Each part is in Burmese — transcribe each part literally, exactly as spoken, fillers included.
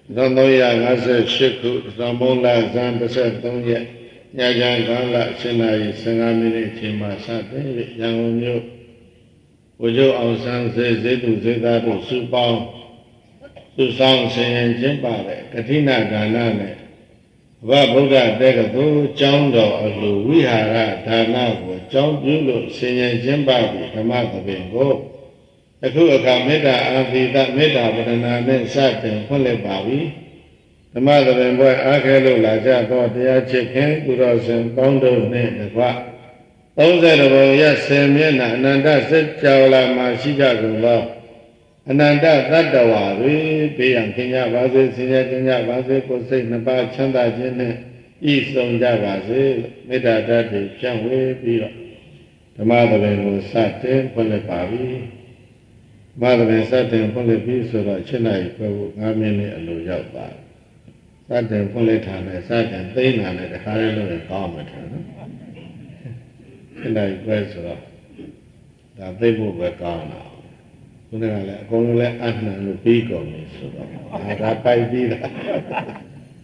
Zanoya Nasa Shiku, Ramola Zandasa Donya, Yajan Gala, Sinai, Sangamini, Chimasa, Yangunyo, Ujo Ausan, Zedu, Zedaru, Supao, Susang, Sayan Jimbare, Katina Ganane, Vabuda Degadu, Jondo, Alu, Vihara, Dana, John Bulo, Sayan Jimbabi, Kamata Bengo. Aku akan meda anti tak meda pada nanti saat yang boleh bawi. Tempat terbuat akhirnya lajar tu dia cekeng kurosen pondok ni dekat. Tahu saya tu ya semena nanda sejauh lama sejak dulu. Nanda tak dawari biang kenya bahasa sinya kenya bahasa kosek nampak canda jenis isong jawase meda dari jangwe biro. Tempat terbuat saat yang boleh bawi. Madame Satin Polipi Sura Chennai Pavu Gamini Alu Yapa. Satin Politana, Satin Dana, the Harilo and Garment. Chennai Pasura. That they move a car now. Kunala, Gongle Anna Lupico, Sura. Rapai Vida.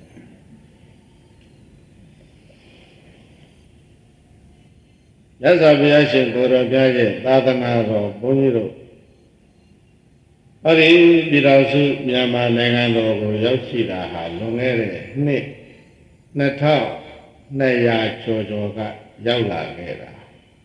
That's a reaction for a gadget, Tatana or Boniro. Hari Birasu Yama Nangano Yoshida, Longere, Nick, Natal, Naya Chojoga, Yaula Gera.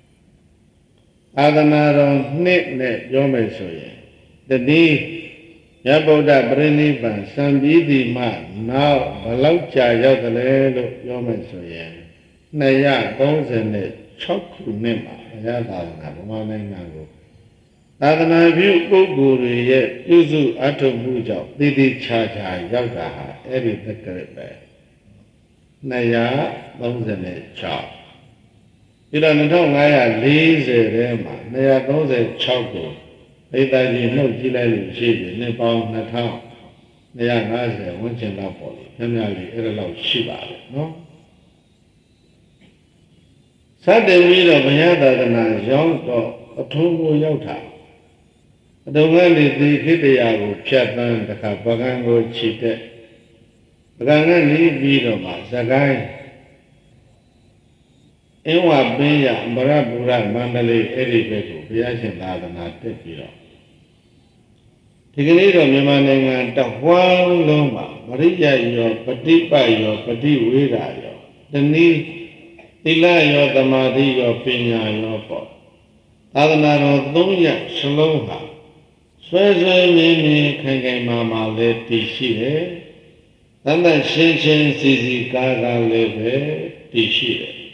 Adanaro, Nick, Net, Yomesoye. The D. Yaboda Breniban, Sambidi Ma, now Balaucha Yadalelo, Yomesoye. Naya, Gonzene, Choku Nema, Yadana, Manango. Adana view Guru yet, Yuzu Atomuja, Didi Chacha, Yagaha, Eri the Karibe. Naya, Donzene Chow. You don't know Naya lazy Rema, Naya Donze Choco. Later you know Gila Shibi, Nepal, Natal. Naya Naza, Winchin Lapoli, Henry Erelo Shiba, no? Sunday we of Yada than a young dog, a Tomo Yota. Don't let the Hidayago Chatan, the Kapagango cheated. Baganga need Vidoma, Zagai. Ewa Benya, Marabura, Mandalay, Edibeto, Biashin Ladana, Tepiro. Tiganito Mimananga, Tahuan Loma, Maria, your Patipa, your Pati Vida, your the knee, Ila, your Damadi, your Pina, your pot. Adanaro, Donya, Shalomha. Swazza Mimi Kangai Mama let Tishire, and then Shinchin Sisi Gaga Leve Tishire.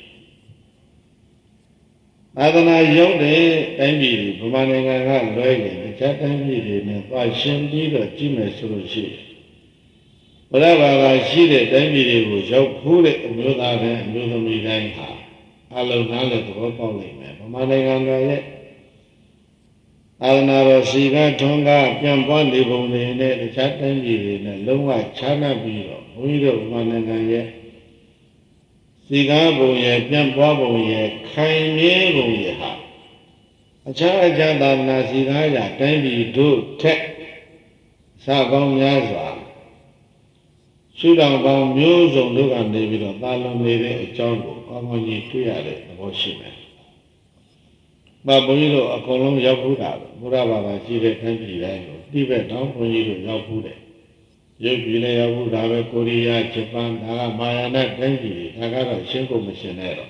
Adana Yode, Emily, Pumananga, Loy, the Chat Emily, and by Shimbi, the Jimmy Sushi. Whatever I see it, Emily was out, pull it, and do that, and do the meeting. Hello, now let the work on it, Pumananga. Adanaro Siga Tonga, Piampondi Bone, the Chatangi, and Lunga Chana Biro, Widow Mananga. Siga Boye, Piampoye, Kaime Boyeha. A Charaja Nasigaya, Tangi do Tech Sagong Yazwa. Sudan Bang Muse on Lugan David, Talon Lady, a Jongo, Omoni Tuyade, the worshipman. Baboniro, a column Yabuda, Muraba, Chile, Tangi, Tibet, Boniro, Yabude. Yopile Yabuda, Korea, Japan, Naga, Mayana, Tangi, Nagara, Shinko Missionero.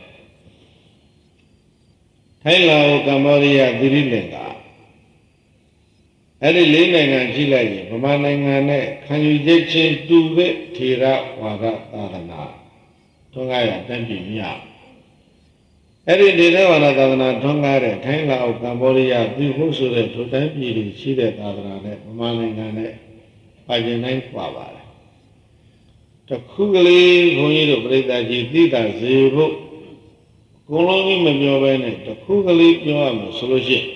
Taylor, Cambodia, Dirilenga. Any Linen and Chile, Romananga, can you get change to the Tira, Wada, Adana? Tongaya, Tangi, Mia. Every day, one of the Tonga, Tanga, Cambodia, the Husure, to Tampi, she did Adana, Romananga, by the name Quava. The Kugli, going to break that you did as zero. Colony Mabiovene, the Kugli, Yoam, solution.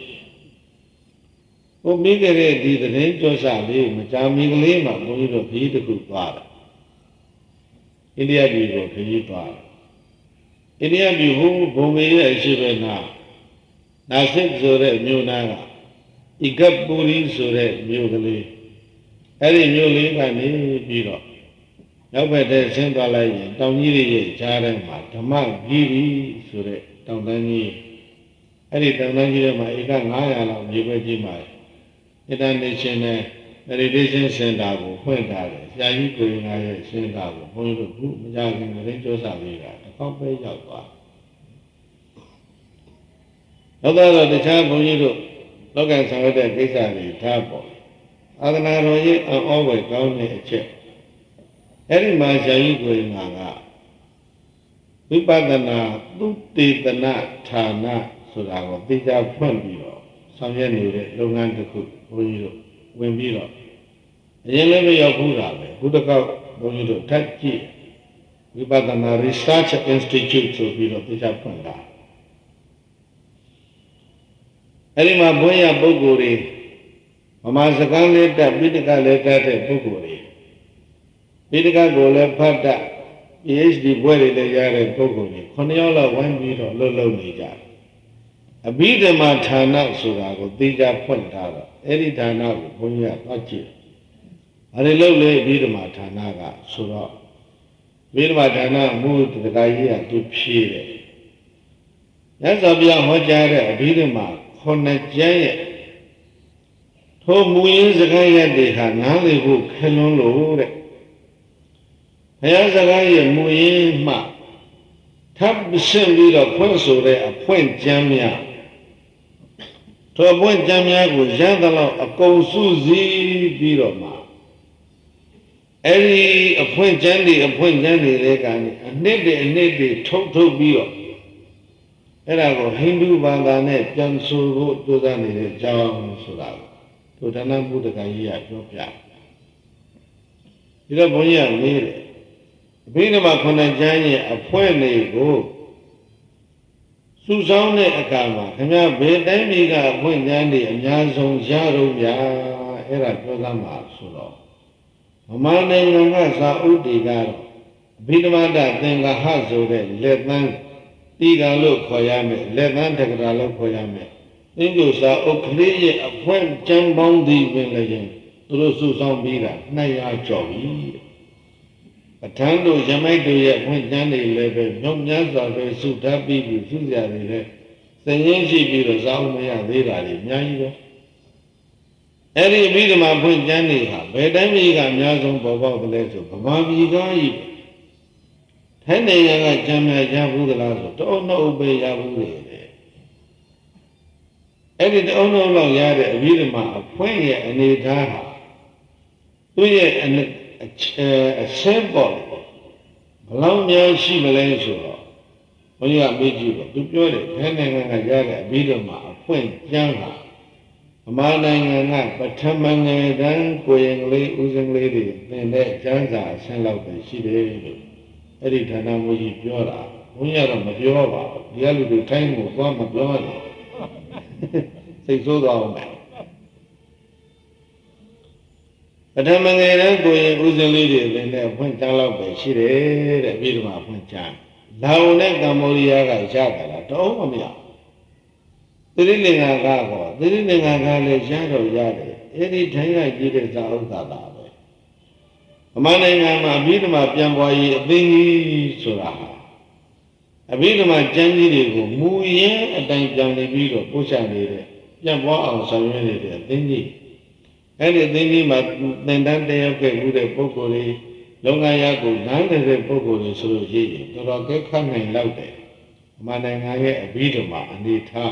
Omigere did the name Josali, Majami Lima, going to feed the good father. India, we go to you. India Bihu, Bumi, Shivena, Nasik Zore, Munanga, Igapuri Zore, Mugli, အဲ့ဒီမြို့လေးကနေပြီးတော့နောက်ဘက်တည်းဆင်းသွားလိုက်ရင်တောင်ကြီးရဲ့ကြားထဲမှာဓမ္မဂီရီဆိုတဲ့တောင်တန်းကြီးအဲ့ဒီတောင်တန်းကြီးထဲမှာဧကnine hundredလောက်မြေပဲကြီးမှာ International Meditation Center ကိုဖွင့်ထားတယ်ဆရာကြီးကိုရင်သားရဲ့စင်တာကိုဘုန်းကြီးတို့ခုမကြခင်ကလေးစ조사လေးတာတစ်ခေါက်ပဲရောက်သွားနောက်တော့တခြားဘုန်းကြီးတို့လောကဆောင်ရတဲ့ကိစ္စတွေထားပေါ့အာသနာတော်ကြီးအော်ဝယ်ကောင်းတဲ့အချက်အဲ့ဒီမှာဆရာကြီးကိုရင်သားကဝိပဿနာသုတေသနဌာနဆိုတာကိုသိကြဖွင့်ပြီးတော့ဆောင်ရွက်နေတဲ့လုပ်ငန်းတစ်ခုဘုန်းကြီးတို့ဝင်ပြီးတော့အရင်လည်းမရောက်ဘူးတာပဲဘုဒ္ဓကောက်ဘုန်းကြီးတို့ထပ်ကြည့်ဝိပဿနာ Research Institute ဆိုပြီးတော့သိကြဖွင့်တာအဲ့ဒီမှာဘုန်းရပုဂ္ဂိုလ်တွေဗမာစကားလေးတက်ပိဋကလည်းတက်တဲ့ပုဂ္ဂိုလ်တွေပိဋကကိုလည်းဖတ်တတ် PhD ဘွဲ့တွေလည်းရတဲ့ပုဂ္ဂိုလ်တွေခုနှစ်ယောက်လောက်ဝိုင်းပြီးတော့လှုပ်လှုပ်နေကြတယ်အဘိဓမ္မာဌာနဆိုတာကိုသိကြဖွင့်ထားတော့အဲ့ဒီဌာနကိုဘုန်းကြီးကသွားကြည့်အဲ့ဒီလို့လေအဘိဓမ္မာဌာနကဆိုတော့အဘိဓမ္မာဌာနမူတရားကြီးကသူဖြည့်တယ်မြတ်စွာဘုရားဟောကြားတဲ့အဘိဓမ္မာခုနှစ်ကျမ်းရဲ့ထိုမူရင်းစကားရက်တွေဟာနားလည်ဖို့ခက်လွန်းလို့တဲ့ဘုရားစကားရဲ့မူရင်းမှထပ်ရှင်းပြီးတော့ဖွင့်ဆိုတဲ့အဖွင့်ကျမ်းများထိုအဖွင့်ကျမ်းများကိုရသလောက်အကုန်စုစည်းပြီးတော့မှအဲ့ဒီအဖွင့်ကျမ်းတွေအဖွင့်ကျမ်းတွေလည်းကနေအနှစ်တွေအနှစ်တွေထုတ်ထုတ်ပြီးတော့အဲ့ဒါကိုဟိန္ဒူဘာသာနဲ့ပြန်ဆိုဖို့ကြိုးစားနေတဲ့အကြောင်းဆိုတာဒုဌာနဘုဒ္ဓဂါကြီးကပြောပြဒီတော့ဘုန်းကြီးကမေးတယ်အဘိဓမ္မာခုနှစ်ကျမ်းရဲ့အဖွင့်တွေကိုစုဆောင်းတဲ့အခါမှာခင်ဗျားဘယ်တိုင်းပြည်ကအဖွင့်ကျမ်းတွေအများဆုံးရတော့ဗျာအဲ့ဒါပြောသားမှာဆိုတော့ဗမာနိုင်ငံကစာအုပ်တွေကတော့အဘိဓမ္မာတသင်္ဃဟဆိုတဲ့လက်သန်းတီကံလို့ခေါ်ရမယ်လက်သန်းတက္ကရာလို့ခေါ်ရမယ်အင်္ဂုစာအုပ်ကလေးရဲ့အဖွင့်ကျမ်းပေါင်းသည်ပင်လည်းရင်သူတို့စုဆောင်းပြီးတာနှစ်ရာကျော်ပြီပဋ္ဌာန်းတို့ယမိုက်တို့ရဲ့အဖွင့်ကျမ်းတွေလည်းပဲညောင်များစွာပဲစုထားပြီးပြီးစုကြတယ်လေသင်ရင်းရှိပြီးတော့ဇာဥမရသေးတာတွေအများကြီးပဲအဲ့ဒီအဘိဓမ္မာဖွင့်ကျမ်းတွေဟာဘယ်တိုင်းပြည်ကအများဆုံးပေါ်ပေါက်တယ်လဲဆိုဗမာပြည်ကကြီးထိုင်းနိုင်ငံကကျမ်းများရဘူးသလားဆိုတအုံနှုတ်ပဲရဘူးလေအဲ့ဒီတအုံနှုတ်လောက်ရတဲ့အဘိဓမ္မာအဖွင့်ရဲ့အနေထားဟာသူ့ရဲ့အဆင်းပေါ်ဘလောက်များရှိမလဲဆိုတော့ဘုရားမေးကြည့်တော့သူပြောတယ်ထိုင်းနိုင်ငံကရတဲ့အဘိဓမ္မာအဖွင့်ကျမ်းဟာဗမာနိုင်ငံကပထမငယ်တန်းကိုရင်ကလေးဦးစင်းကလေးတွေသင်တဲ့ကျမ်းစာအဆင့်လောက်ပဲရှိတယ်လို့အဲ့ဒီဌာနမူကြီးပြောတာဘုန်းကြီးကတော့မပြောပါဘူးဒီကလူတွေထိုင်းကိုသွားမပြောနဲ့စိတ်ဆိုးသွားအောင်မယ်ပထမငယ်တန်းကိုရင်ဦးစင်းလေးတွေသင်တဲ့ဖွင့်ကျမ်းလောက်ပဲရှိတယ်တဲ့ပြီးတော့မှဖွင့်ကျမ်းလာအိုနဲ့ကမ္ဘောဒီးယားကရတာလားတော့မမရသတိလင်္ကာကတော့သတိလင်္ကာကလည်းရတော့ရတယ်အဲ့ဒီထိုင်းကကြည့်တဲ့ဇာဥဒ္ဒတာပဲဗမာနိုင်ငံမှာအဘိဓမ္မာပြန်ပွားရေးအသိကြီးဆိုတာဟာအဘိဓမ္မာကျမ်းကြီးတွေကိုမူရင်းအတိုင်းပြန်နေပြီးတော့ပို့ချနေတဲ့ပြန်ပွားအောင်ဆောင်ရွက်နေတဲ့အသိကြီးအဲ့ဒီအသိကြီးမှာသင်တန်းတက်ရောက်ခဲ့မှုတဲ့ပုဂ္ဂိုလ်တွေလုံငန်းရကိုနားနေတဲ့ပုဂ္ဂိုလ်တွေဆိုလို့ရှိရင်တော်တော်ကဲခတ်နိုင်လောက်တယ်ဗမာနိုင်ငံရဲ့အဘိဓမ္မာအနေထား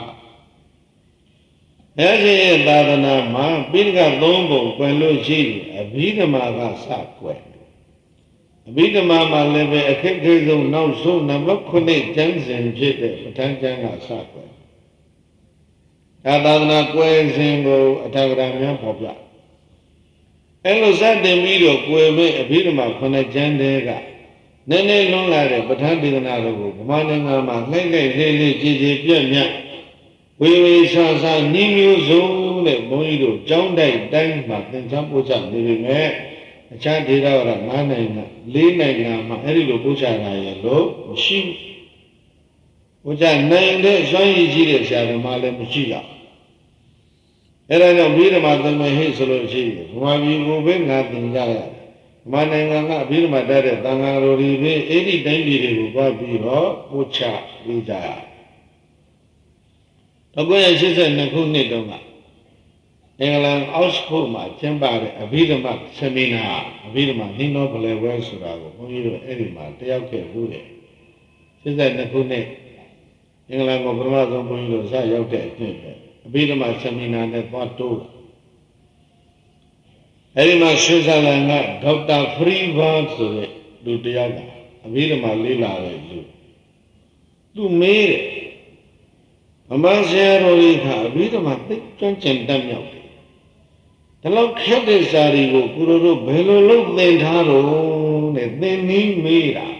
အဲ့ဒီသာသနာမှာပိဋကသုံးပုံကွယ်လို့ရှိရင်အဘိဓမ္မာကစကွယ်အဘိဓမ္မာမှာလည်းပဲအခက်ခဲဆုံးနောက်ဆုံးနံပါတ်ခုနှစ်ကျမ်းစဉ်ဖြစ်တဲ့ပဋ္ဌာန်းကျမ်းကစကွယ်ဒါသာသနာကွယ်စဉ်ကိုအထာဂရများပေါ်ပြအဲ့လိုစတင်ပြီးတော့ကွယ်မဲ့အဘိဓမ္မာခုနှစ်ကျမ်းတွေကနည်းနည်းလွန်လာတဲ့ပဋ္ဌာန်းဒေသနာတို့ကိုဗမာနိုင်ငံမှာလှိမ့်လှိမ့်လေးလေးကြည်ကြည်ပြတ်ပြတ်ဝေဝေဆာဆာနှီးမျိုးစုံနဲ့ဘုန်းကြီးတို့ကျောင်းတိုက်တိုင်းမှာသင်္ချမ်းပို့ချနေပေမဲ့အခြားဒေသကငါးနိုင်ငံလေးနိုင်ငံမှာအဲ့ဒီလိုပို့ချတာရလို့မရှိဘူး။ပို့ချနိုင်တဲ့စွမ်းရည်ကြီးတဲ့ဆရာတော်မှလည်းမရှိရဘူးအဲ့ဒါကြောင့်ဘိဓမ္မာသင်မယ်ဟိဆိုလို့ရှိရင်ဘုရားပြည်ကိုပဲငါသင်ကြရတယ်။မနိုင်ငံကအဘိဓမ္မာတတ်တဲ့သံဃာတော်တွေပဲအဲ့ဒီတိုင်းပြည်တွေကိုသွားပြီးတော့ပို့ချပြီးကြရ။၁၉၈၂ခုနှစ်တုန်းကအင်္ဂလန်အောက်စ်ဖို့မှာကျင်းပတဲ့အဘိဓမ္မာဆယ်မီနာအဘိဓမ္မာနှီးနှောပလဲဝဲဆိုတာကိုဘုန်းကြီးတို့အဲ့ဒီမှာတယောက်ခဲ့ဘူးတယ်။၈၂ခုနှစ်အင်္ဂလန်ကိုပထမဆုံးဘုန်းကြီးတို့စရောက်တဲ့အဖြစ်ပဲအဘိဓမ္မာဆယ်မီနာနဲ့သွားတိုးအဲ့ဒီမှာဆွေဇာလန်ကဒေါက်တာဖရီဗန်ဆိုတဲ့လူတယောက်ကအဘိဓမ္မာလေးလာတဲ့လူသူမေးတယ်ဗမာဆရာတော်ကြီးကအဘိဓမ္မာသိကျွမ်းကျင်တတ်မြောက်တယ်ဒီလောက်ခက်တဲ့စာတွေကိုကိုရိုတို့ဘယ်လိုလုပ်သင်ထားတော့နဲ့သင်နည်းမေးတာ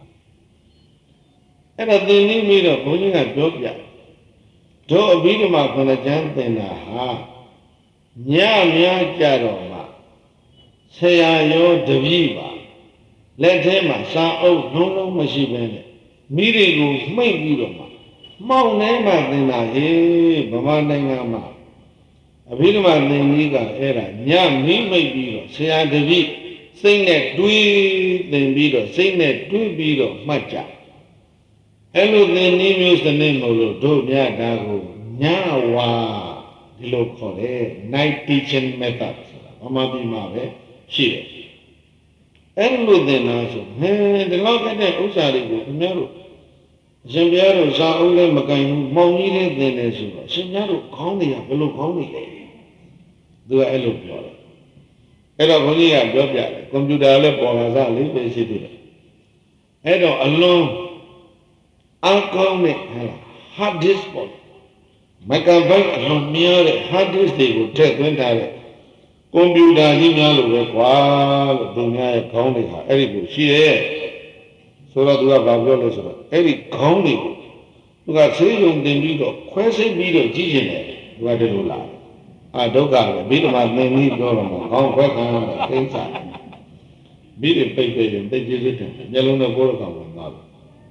အဲ့ဒါသင်နည်းမေးတော့ဘုန်းကြီးကပြောပြတို့အဘိဓမ္မာခုနှစ်ကျမ်းသင်တာဟာညများကြတော့မှဆရာရောတပည့်ပါလက်ထဲမှာစာအုပ်လုံးလုံးမရှိဘဲနဲ့မိတွေကိုမှိတ်ပြီးတော့မှမှောင်ထဲမှာသင်တာဟေးဗမာနိုင်ငံမှာအဘိဓမ္မာသင်ကြီးကအဲ့ဒါညမိမိတ်ပြီးတော့ဆရာတပည့်စိတ်နဲ့တွေးသင်ပြီးတော့စိတ်နဲ့တွေးပြီးတော့မှတ်ကြအဲ့လိုသင်နည်းမျိုးစနစ်မလို့တို့မြတ်တာကိုညဝါဒီလိုခေါ်တယ် night teaching method ဆိုတာဗမာပြည်မှာပဲရှိတယ်အဲ့လိုသင်တာဆိုဟဲဒီလောက်ကတဲ့ဥစ္စာတွေကိုခင်ဗျားတို့အရှင်ဘုရားတို့ဇာအုပ်လည်းမကင်ဘူးမောင်ကြီးလေးသင်တယ်ဆိုတော့အရှင်ဘုရားတို့ခေါင်းတွေကဘယ်လိုခေါင်းတွေလဲသူကအဲ့လိုပြောတယ်အဲ့တော့ဘုန်းကြီးကပြောပြတယ်ကွန်ပျူတာလည်းပေါ်လာစားလေးပဲရှိသေးတယ်အဲ့တော့အလွန်အကောင်းနဲ့ဟဲ့လား hard disk ပေါ့မကဘိုက်အလွန်များတဲ့ hard disk တွေကိုထည့်သွင်းထားတဲ့ကွန်ပျူတာကြီးများလို့ပဲကွာလို့သူများရဲ့ခေါင်းတွေဟာအဲ့ဒီကိုရှိရဲ့ဆိုတော့သူကဘာပြောလဲဆိုတော့အဲ့ဒီခေါင်းတွေကိုသူကဆေးရုံတင်ပြီးတော့ခွဲစိတ်ပြီးတော့ကြည့်ရှင်တယ်သူကတည်းကလာအာဒုက္ခပဲဘိဓမ္မာသင်ပြီးပြောတော့မှခေါင်းခွဲခံရတဲ့သိစ္စာဘိဓိပိတ်ပိတ်ရင်သိကျေးဇူးတင်မျက်လုံးနဲ့ကိုယ်တော်ကဝင်သွားတယ်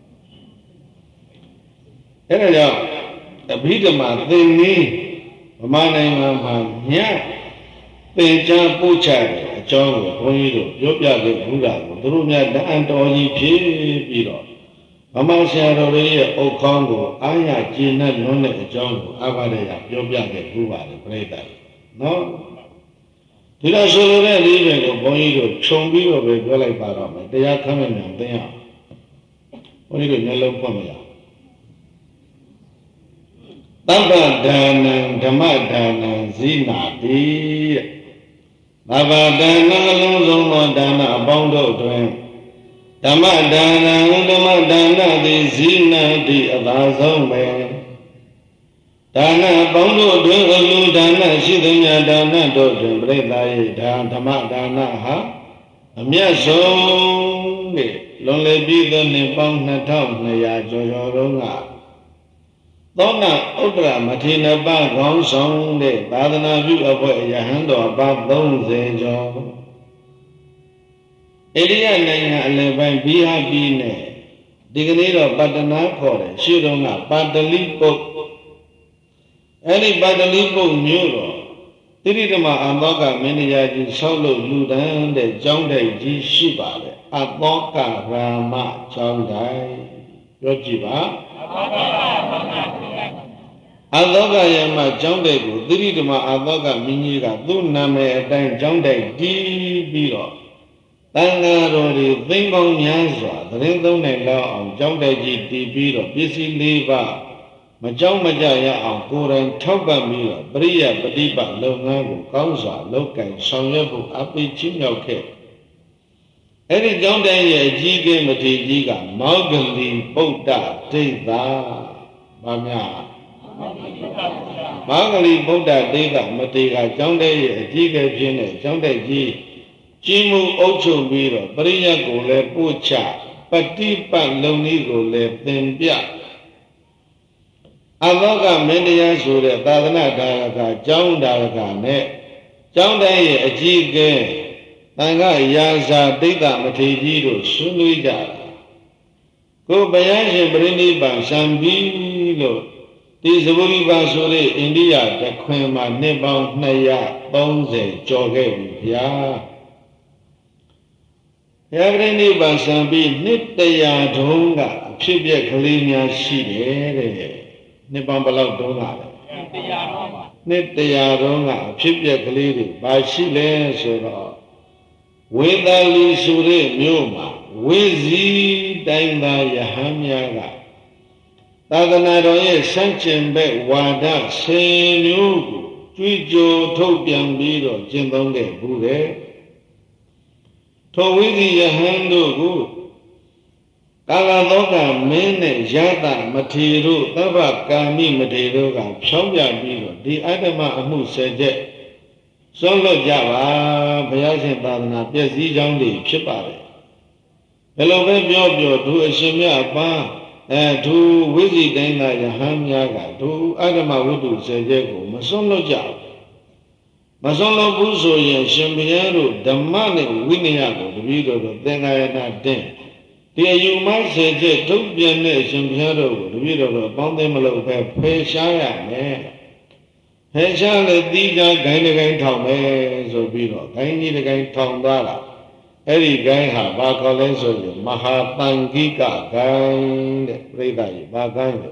အဲ့ဒါကြောင့်အဘိဓမ္မာသင်ပြီးဗမာနိုင်ငံမှာညသင်ကြားပို့ချတဲ့အကြောင်းကိုဘုန်းကြီးတို့ပြောပြခဲ့ဘူးလားကိုသူတို့များတန်တော်ကြီးဖြစ်ပြီးတော့ဗမာဆရာတော်တွေရဲ့အုတ်ခေါင်းကိုအားရကျေနပ်လွန်းတဲ့အကြောင်းကိုအဘရရပြောပြခဲ့ဘူးပါလေပြိတ္တာနော်ဒီလိုဆိုလိုတဲ့လေးတွေကိုဘုန်းကြီးတို့ခြုံပြီးတော့ပဲပြောလိုက်ပါတော့မယ်တရားခမ်းမြန်မြန်သိအောင်ဘုန်းကြီးတို့မျက်လုံးဖွင့်မရသဗ္ဗဒါနံဓမ္မဒါနံဇိနာတိတဲ့သဗ္ဗဒါနံအလုံးစုံသောဒါနအပေါင်းတို့တွင်ဓမ္မဒါနံဓမ္မဒါနသည်ဇိနာတိအသာဆုံးပဲဒါနအပေါင်းတို့တွင်အလူဒါနရှိသမျှဒါနတို့တွင်ပြိဿာယေဒါဓမ္မဒါနဟာအမြတ်ဆုံးတဲ့လွန်လေပြီးသောနှစ်ပေါင်းနှစ်ထောင်နှစ်ရာကျော်ကျော်လုံးကသောနာဥဒ္ဒရာမထေရပခေါင်းဆောင်တဲ့သာသနာပြုအဖွဲ့ယဟန်တော်ပါသုံးဆယ်ကျော်အိန္ဒိယနိုင်ငံအလယ်ပိုင်းဘီဟာပြည်နဲ့ဒီကနေ့တော့ပတ္တနာခေါ်တယ်ရှေ့တုန်းကပါတလိပုတ်အဲ့ဒီပါတလိပုတ်မြို့တော်တိရိဓမ္မအသောကမင်းတရားကြီးဆောက်လုပ်လူတန်းတဲ့ကျောင်းတိုက်ကြီးရှိပါလေအသောကရာမကျောင်းတိုက်ပြောကြည့်ပါအသောကယမကျောင်းတိုက်ကိုသီရိဓမ္မအသောကမင်းကြီးကသူ့နာမည်အတိုင်းကျောင်းတိုက်တည်ပြီးတော့တန်ဃာတော်တွေသိမ်းပေါင်းများစွာသတင်းသုံးနိုင်လောက်အောင်ကျောင်းတိုက်ကြီးတည်ပြီးတော့ပစ္စည်းလေးပါးမကြောက်မကြရအောင်ကိုယ်တိုင်ထောက်ပံ့ပြီးတော့ပရိယပฏิပတ်လုပ်ငန်းကိုကောင်းစွာလုပ်ကင်ဆောင်ရွက်ဖို့အပိချင်းမြောက်ခဲ့အဲ့ဒီကျောင်းတိုက်ရဲ့အကြီးကဲမထေရကြီးကမောဂလီပုဒ္ဒဒိဋ္ဌာဘာများမောဂလီပုဒ္ဒဒိဋ္ဌာမထေရကကျောင်းတိုက်ရဲ့အကြီးကဲဖြစ်တဲ့ကျောင်းတိုက်ကြီးကြီးမှုအုပ်ချုပ်ပြီးတော့ပရိယတ်ကိုလည်းပို့ချပฏิပတ်လုပ်နည်းကိုလည်းသင်ပြအသောကမင်းတရားဆိုတဲ့သာသနာဒါရကကျောင်းဒါရကနဲ့ကျောင်းတိုင်းရဲ့အကြီးအကဲတန်ခါရာဇာဒိဋ္ဌမထေရကြီးတို့ဆွေးနွေးကြတာကိုဘုရားရှင်ပြိဋိဘံစံပြီးလို့ဒီသဗုဒ္ဓဘာဆိုတဲ့အိန္ဒိယတခွင်မှာနှစ်ပေါင်းနှစ်ရာသုံးဆယ်ကျော်ခဲ့ပြီဗျာဘုရားပြိဋိဘံစံပြီးနှစ်တရာတုန်းကအဖြစ်ပြက်ကလေးများရှိတယ်တဲ့နှစ်ပေါင်းဘယ်လောက်တုန်းကလဲနှစ်တရာတုန်းပါနှစ်တရာတုန်းကအဖြစ်ပြက်ကလေးတွေဘာရှိလဲဆိုတော့ဝေသာလီဆိုတဲ့မြို့မှာဝိဇီတိုင်းသားယဟန်များကသာသနာတော်ရဲ့စံကျင်ဘက်ဝါဒဆယ်မျိုးကိုကြွေးကြော်ထုတ်ပြန်ပြီးတော့ကျင့်သုံးခဲ့ဘူးတဲ့ထိုဝိဇီယဟန်တို့ကိုကာလသောကမင်းနဲ့ယတမထေရတို့သဗ္ဗကာမိမထေရတို့ကဖြောင်းပြပြီးတော့ဒီအတ္တမအမှုဆယ်ချက်စွန့်လွတ်ကြပါဘုရားရှင်သာသနာပြည့်စည်ကြောင်းတွေဖြစ်ပါတယ်ဘယ်လိုပဲပြောပြောသူအရှင်မြတ်ပါအဲသူဝိဇိတိုင်းသာယဟန်များကသူအတ္တမဝတ္ထုဆယ်ချက်ကိုမစွန့်လွတ်ကြဘူးမစွန့်လွတ်ဘူးဆိုရင်ရှင်ဘုရားတို့ဓမ္မနဲ့ဝိနည်းကိုတပည့်တော်တို့သင်္ဃာယနာတင်ဒီအယူမဆယ်ချက်ထုတ်ပြန်တဲ့ရှင်ဘုရားတို့ကိုတပည့်တော်တို့အပေါင်းသိမလို့ပဲဖယ်ရှားရမယ်ဖယ်ရှားလေတိကျဂိုင်းတစ်ဂိုင်းထောင်မယ်ဆိုပြီးတော့ဂိုင်းကြီးတစ်ဂိုင်းထောင်သွားတာအဲ့ဒီဂိုင်းဟာဘာခေါ်လဲဆိုရင်မဟာတန်ခိကဂိုင်းတဲ့ပြိဿကြီးဘာဂိုင်းလဲ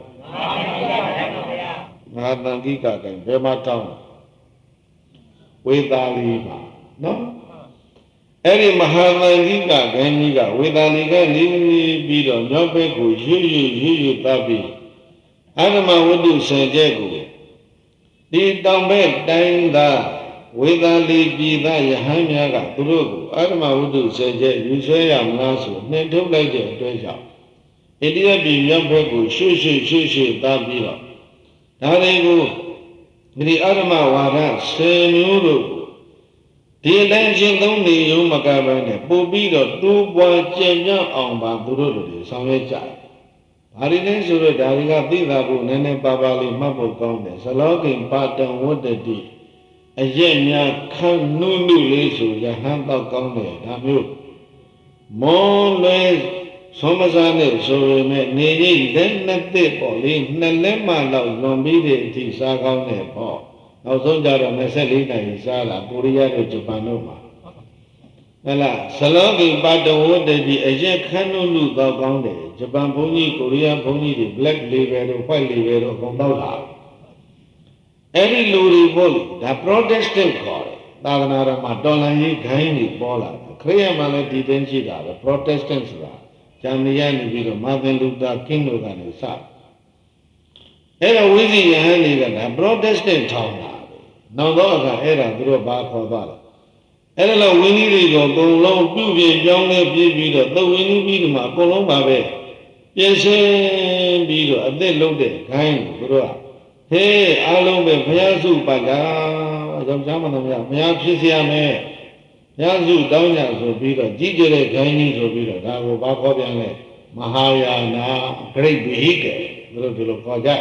မဟာတန်ခိကဂိုင်းဘယ်မှာထောင်ဝေသာလီမှာနော်အဲ့ဒီမဟာတန်ခိကဂိုင်းကြီးကဝေသာလီကနေပြီးတော့မြောက်ဘက်ကိုရွရွရွရွတပ်ပြီးအတ္တမဝတ္ထုဆယ်ချက်ကိုဒီတောင်ဘက်တိုင်းသားဝေသာလီပြည်သားယဟန်များကသူတို့ကိုအတ္တမဝတ္ထုဆယ်ချက်ယူဆွဲရမလားဆိုနှင်ထုတ်လိုက်တဲ့အတွက်ကြောင့်အိန္ဒိယပြည်မြောက်ဘက်ကိုရွှေ့ရွှေ့ရွှေ့ရွှေ့သားပြီးတော့ဒါတွေကိုဒီအတ္တမဝါဒဆယ်မျိုးတို့ဒီအတိုင်းချင်းသုံးနေရုံမကဘဲနဲ့ပို့ပြီးတော့တိုးပွားကျင့်ကြံအောင်ပါသူတို့တွေဆောင်ရွက်ကြတယ်။ဘာဒီလဲဆိုတော့ဒါတွေကသိတာဖို့နည်းနည်းပါးပါးလေးမှတ်ဖို့ကောင်းတယ်။ဇလောကိပါတံဝတ္တတိအရက်များခန်းနုနုလေးဆိုရဟန်းတော့ကောင်းတယ်ဒါမျိုးမောလဲသောမစားနဲ့ဆိုပေမဲ့နေကြီးလက်နှစ်သက်ပေါ့လေနှစ်လက်မှလောက်လွန်ပြီးတဲ့အထိစားကောင်းတယ်ပေါ့နောက်ဆုံးကြတော့၂၄နာရီစားတာကိုရီးယားတို့ဂျပန်တို့မှာဟဲ့လားဇလောကိပါတဝတ္တတိအရက်ခန်းနုနုတော့ကောင်းတယ်ဂျပန်ဘုန်းကြီးကိုရီးယားဘုန်းကြီးတွေ black label တို့ white label တို့အကုန်တော့တာအဲ့ဒီလူတွေပေါ့လေဒါ protestant ခေါ်တယ်သာသနာတော်မှာတော်လှန်ရေးဂိုင်းတွေပေါ်လာတယ်ခရစ်ယာန်မှာလည်းဒီတိုင်းရှိတာပဲ protestant ဆိုတာဂျာမနီကနေပြီးတော့မာသင်လူသာကင်းတို့ကနေစအဲ့တော့ဝိဇိယဟန်တွေကဒါ protestant ထောင်းတာနောက်တော့အခါအဲ့ဒါသူတို့ဘာခေါ်သွားလဲအဲ့ဒါလောက်ဝင်းကြီးတွေကအကုန်လုံးပြုပြင်ပြောင်းလဲပြည့်ပြီးတော့သုတ်ဝင်းကြီးပြီးဒီမှာအကုန်လုံးပါပဲပြင်ဆင်ပြီးတော့အသက်လုံးတဲ့ဂိုင်းကိုသူတို့ကဟေးအားလုံးပဲဘုရားစုပတ်တာယောက်ျားမတော်များဘုရားဖြစ်စေရမယ်ဘုရားစုတောင်းကြဆိုပြီးတော့ကြီးကျယ်တဲ့ဂိုင်းကြီးဆိုပြီးတော့ဒါကိုဘာခေါ်ပြန်လဲမဟာယာနာဂရိတ်ဘိဟိကေသူတို့ဒီလိုခေါ်ကြ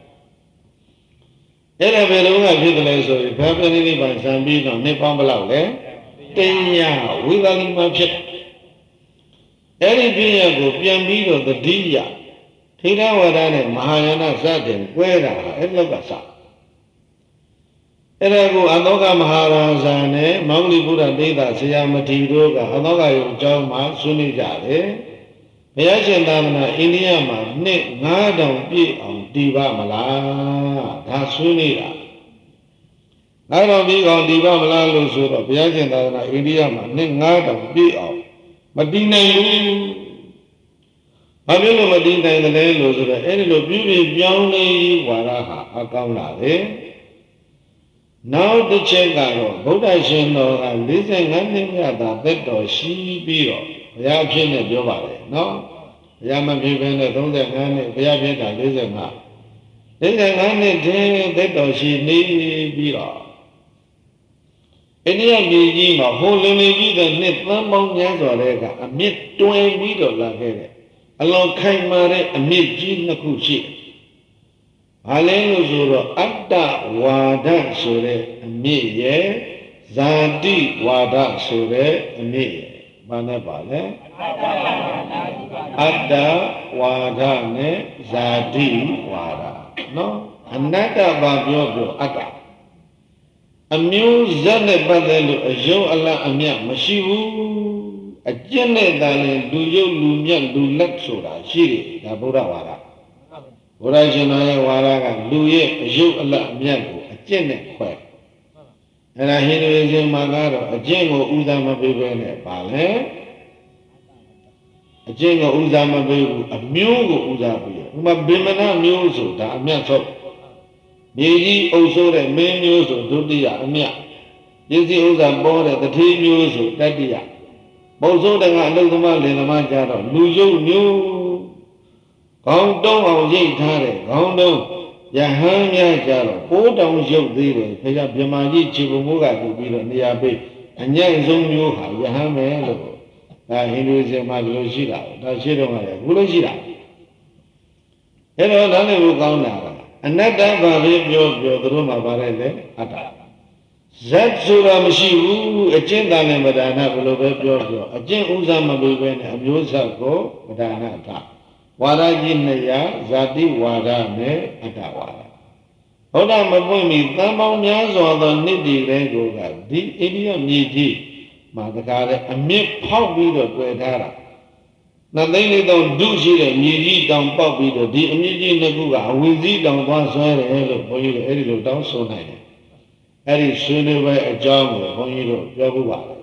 အဲ့ဒါဘယ်လိုကဖြစ်တယ်လဲဆိုရင်ဘုရားပြည့်နေပါစံပြီးတော့နှစ်ပေါင်းဘယ်လောက်လဲတင်းရဝိသာလီမှာဖြစ်အဲ့ဒီပြည့်ရကိုပြန်ပြီးတော့တတိယထေရဝါဒနဲ့မဟာယာနစတဲ့ကွဲတာအဲ့လောက်ကစအဲ့ဒါကိုအသောကမဟာရာဇာနဲ့မောင်္ဂလိဘုရားဒိဋ္ဌဆရာမထေရတို့ကအသောကယုံကျောင်းမှာဆွေးနွေးကြတယ်ဘုရားရှင်သာသနာအိန္ဒိယမှာနှစ်ငါးထောင်ပြည့်အောင်တည်ပါမလားဒါဆွေးနွေးတာငါးထောင်ပြည့်အောင်တည်ပါမလားလို့ဆိုတော့ဘုရားရှင်သာသနာအိန္ဒိယမှာနှစ်ငါးထောင်ပြည့်အောင်မတည်နိုင်ဘူးဘာဖြစ်လို့မတည်နိုင်တယ်လဲလို့ဆိုတော့အဲ့ဒီလိုပြုပြင်ပြောင်းလဲဝါဒဟာအကောင်းလာတယ်နောက်တစ်ချက်ကတော့ဗုဒ္ဓရှင်တော်က၄၅နှစ်မြတ်သာသက်တော်ရှိပြီးတော့ဘုရားဖြစ်နေပြောပါလေနော်ဘုရားမဖြစ်ဘဲနဲ့၃၅နှစ်ဘုရားဖြစ်တာ၄၅ ၄၅နှစ်တည်းသက်တော်ရှိနေပြီးတော့အိန္ဒိယပြည်ကြီးမှာဟိုလင်းနေကြီးတဲ့နှစ်သန်းပေါင်းများစွာတဲ့ကအမြင့်တွင်ပြီးတော့လာခဲ့တယ်အလွန်ခိုင်မာတဲ့အမြင့်ကြီးနှစ်ခုရှိဘာလဲလို့ဆိုတော့အတ္တဝါဒဆိုတဲ့အမြင့်ရဲ့ဇာတိဝါဒဆိုတဲ့အမြင့်ရဲ့ဘာနဲ့ပါလဲအတ္တဝါဒနဲ့ဇာတိဝါဒနော်အနတ္တဘာပြောပြောအတ္တအမျိုးဇက်နဲ့ပတ်သက်လို့အယုံအလတ်အမြတ်မရှိဘူးအကျင့်နဲ့တန်ရင်လူယုတ်လူမြတ်လူလက်ဆိုတာရှိတယ်ဒါဗုဒ္ဓဝါဒဘုရားရှင်တော်ရဲ့ဝါဒကလူရဲ့အယုတ်အလတ်အမြတ်ကိုအကျင့်နဲ့ခွဲအဲ့ဒါဟိန္ဒူရှင်မှာကတော့အကျင့်ကိုဥဒ္ဒမပေးပဲနဲ့ပါလေအကျင့်ကိုဥဒ္ဒမပေးဘူးအမျိုးကိုဥဒ္ဒပေးတယ်ဥမာဗေမနမျိုးဆိုတာအမြတ်ဆုံးမြေကြီးအုပ်ဆိုးတဲ့မင်းမျိုးဆိုဒုတိယအမြတ်ပစ္စည်းဥစ္စာပေါ်တဲ့တတိမျိုးဆိုတတိယဘုံဆိုးတဲ့ကအလုသမားလင်သမားကြတော့လူယုတ်မျိုးခေါင်းတုံးအောင်ရိတ်ထားတဲ့ခေါင်းတုံးယဟန်များကြတော့ပိုးတောင်ရုပ်သေးတယ်ဖေကဗြဟ္မာကြီးခြေပုံမိုးကတူပြီးတော့နေရာပေးအညံ့ဆုံးမျိုးဟာယဟန်ပဲလို့ဒါဟိန္ဒူရှင်မှာဒီလိုရှိတာဒါရှိတော့မှလည်းဘူးလို့ရှိတာအဲ့တော့ဒါလည်းကိုကောင်းတာအနတ္တဘာပဲပြောပြောသူတို့မှာပါတယ်လေအတ္တဇတ်ဆိုတာမရှိဘူးအကျင့်တန်နဲ့မဒါနဘယ်လိုပဲပြောပြောအကျင့်ဥစ္စာမပေးဘဲနဲ့အမျိုးဇတ်ကိုမဒါနအတ္တဝါဒကြီးနှစ်ရာဇာတိဝါဒနဲ့အတ္တဝါဒဘုရားမပွင့်မီတန်ပေါင်းများစွာသောနှစ်တည်တဲ့ကိုကဒီအိန္ဒိယမြေကြီးမှာတကားတဲ့အမြင့်ဖောက်ပြီးတော့တွေ့ထားတာနှစ်သိန်းလေးတောင်ဒုရှိတဲ့မြေကြီးတောင်ပေါက်ပြီးတော့ဒီအမြင့်ကြီးနှစ်ခုကအဝီစည်းတောင်သွားဆွဲတယ်လို့ဘုန်းကြီးတို့အဲ့ဒီလိုတောင်းဆိုနိုင်တယ်အဲ့ဒီဆွေးနွေးပွဲအကြောင်းကိုဘုန်းကြီးတို့ပြောဖို့ပါတယ်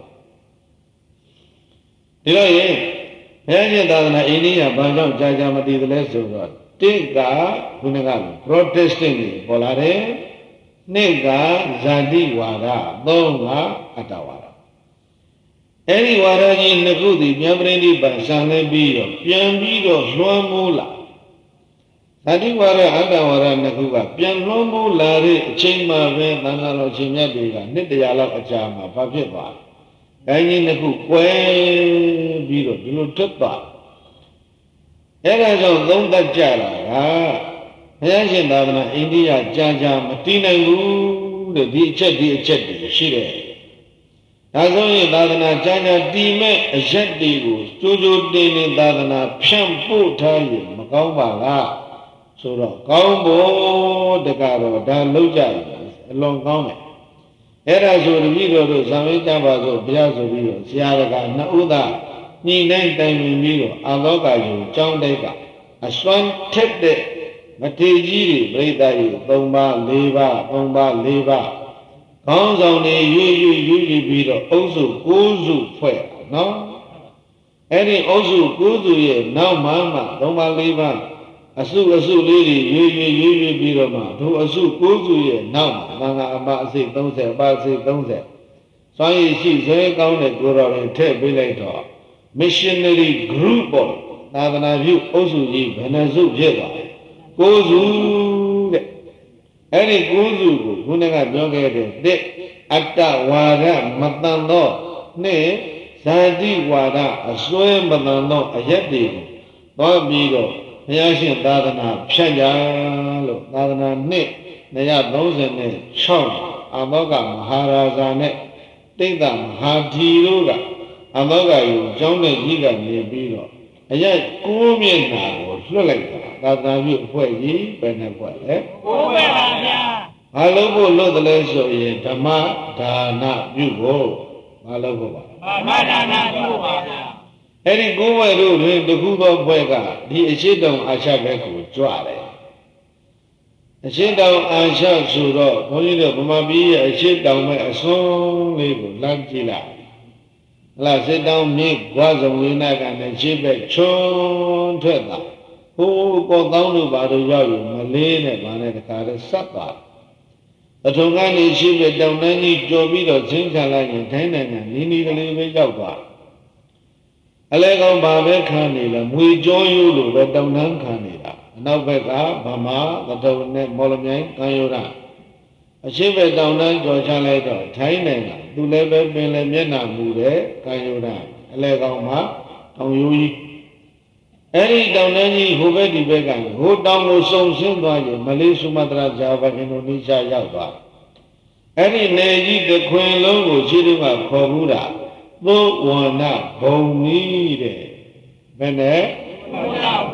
ဒီတော့ရင်ဘုရားရှင်သာသနာအိန္ဒိယဘာကြောင့်ကြာကြာမတည်သလဲဆိုတော့တိကခုနက Protestant တွေပေါ်လာတယ်နှစ်ကဇာတိဝါဒသုံးကအတ္တဝါဒအဲ့ဒီဝါဒကြီးနှစ်ခုသည်ပြန်ပြိဋိဘံဆံလဲပြီးတော့ပြန်ပြီးတော့လွှမ်းမိုးလာဇာတိဝါဒအတ္တဝါဒနှစ်ခုကပြန်လွှမ်းမိုးလာတဲ့အချိန်မှပဲသံဃာတော်ရှင်မြတ်တွေကနှစ်တရာလောက်အကြာမှာဘာဖြစ်သွားလဲ။အဲဒီနှစ်ခုကွဲပြီးတော့ဒီလိုထွက်သွားအဲ့ဒါကြောင့်သုံးသပ်ကြတာကဘုရားရှင်သာသနာအိန္ဒိယကြာကြာမတည်နိုင်ဘူးတဲ့ဒီအချက်ဒီအချက်တွေရှိတယ်။ဒါဆိုရင်သာသနာကြာကြာတည်မဲ့အရက်တွေကိုကြိုးကြိုးတင်းတင်းသာသနာဖြန့်ပို့ထားရင်မကောင်းပါလားဆိုတော့ကောင်းဖို့တကတော့ဒါလုံးကြတယ်အလွန်ကောင်းတယ်အဲ့ဒါဆိုတပည့်တော်တို့ဇံဝိကြပါဆိုဘုရားဆိုပြီးတော့ဆရာတကနှစ်ဦးသားညီနိုင်တိုင်ပင်ပြီးတော့အာလောကယူကျောင်းတိုက်ကအစွမ်းထက်တဲ့မထေကြီးတွေပြိဿကြီးသုံးပါးလေးပါးသုံးပါးလေးပါးခေါင်းဆောင်တွေရွေ့ရွေ့ရွေ့ရွေ့ပြီးတော့အုပ်စုကိုးစုဖွဲ့နော်အဲ့ဒီအုပ်စုကိုးစုရဲ့နောက်မှမှသုံးပါးလေးပါးအစုအစုလေးတွေရွေ့ရွေ့ရွေ့ရွေ့ပြီးတော့မှတို့အစုကိုးစုရဲ့နောက်မှာသံဃာအမအစိသုံးဆယ်အပအစိသုံးဆယ်စွမ်းရည်ရှိဇွဲကောင်းတဲ့ကိုယ်တော်တွေထည့်ပေးလိုက်တော့ missionary group ပေါ့သာသနာပြုအုပ်စုကြီးဘယ်နှစုဖြစ်သွားလဲကိုးစုတဲ့အဲ့ဒီကိုးစုကိုခုနကပြောခဲ့တဲ့တဲ့အတ္တဝါဒမတန်သောနဲ့ဇာတိဝါဒအစွဲမတန်သောအရက်တွေကိုသွားပြီးတော့ဘုရားရှင်သာသနာဖြန့်ကြလို့သာသနာနှစ်နှစ်ရာသုံးဆယ်နဲ့ခြောက်အာမောကမဟာရာဇာနဲ့တိတ်တမဟာထီတို့ကအမောကယူကျောင်းတဲ့ကြီးကနေပြီးတော့အရက်ကိုးမျက်နှာကိုလွှတ်လိုက်တာသာသနာပြုအဖွဲ့ကြီးပဲနဲ့ဖွဲ့လေကိုးပဲပါဗျာဘာလို့ဖို့လွတ်တယ်လဲဆိုရင်ဓမ္မဒါနပြုဖို့ဘာလို့ဖို့ပါဓမ္မဒါနပြုပါဗျာအဲ့ဒီကိုးဝဲတို့တွင်တခုသောဖွဲ့ကဒီအရှိတောင်အာရှဘက်ကိုကြွတယ်အရှိတောင်အာရှဆိုတော့ဘုန်းကြီးတို့ဗမာပြည်ရဲ့အရှိတောင်မဲ့အစွန်းလေးကိုလမ်းကြည့်လိုက်ဟလားစစ်တောင်မြေကွာစုံဝိနာကနဲ့ရှေ့ဘက်ချွန်းထွက်တာဟိုးကောကောင်းတို့ဘာတို့ရောက်อยู่မလေးနဲ့ဗာနဲ့တခါတည်းဆက်သွားအထုံကနေရှေ့ဘက်တောင်တန်းကြီးကြော်ပြီးတော့ဆင်းချလိုက်ရင်ထိုင်းနိုင်ငံနီးနီးကလေးပဲရောက်သွားအလဲကောင်းဘာပဲခံနေလဲမွေကြောရိုးလိုပဲတောင်တန်းခံနေတာအနောက်ဘက်ကဗမာသထုံနဲ့မော်လမြိုင်ကံရိုးရအရှိဘက်တောင်တန်းကြော်ချလိုက်တော့ထိုင်းနိုင်ငံသူလည်းပဲပင်လည်းမျက်နှာမူတဲ့ကံရိုးရအလဲကောင်းမှာတောင်ရိုးကြီးအဲ့ဒီတောင်တန်းကြီးဟိုဘက်ဒီဘက်ကဟိုတောင်ကိုစုံဆင်းသွားရင်မလေးစုမတရာဂျာဗာအင်ဒိုနီးရှားရောက်သွားအဲ့ဒီနယ်ကြီးတစ်ခွင်လုံးကိုရှိတုန်းကခေါ်ဘူးတာသုဝဏဘုံနီးတဲ့ဘယ်နဲ့သုဝဏဘုံနီးပါ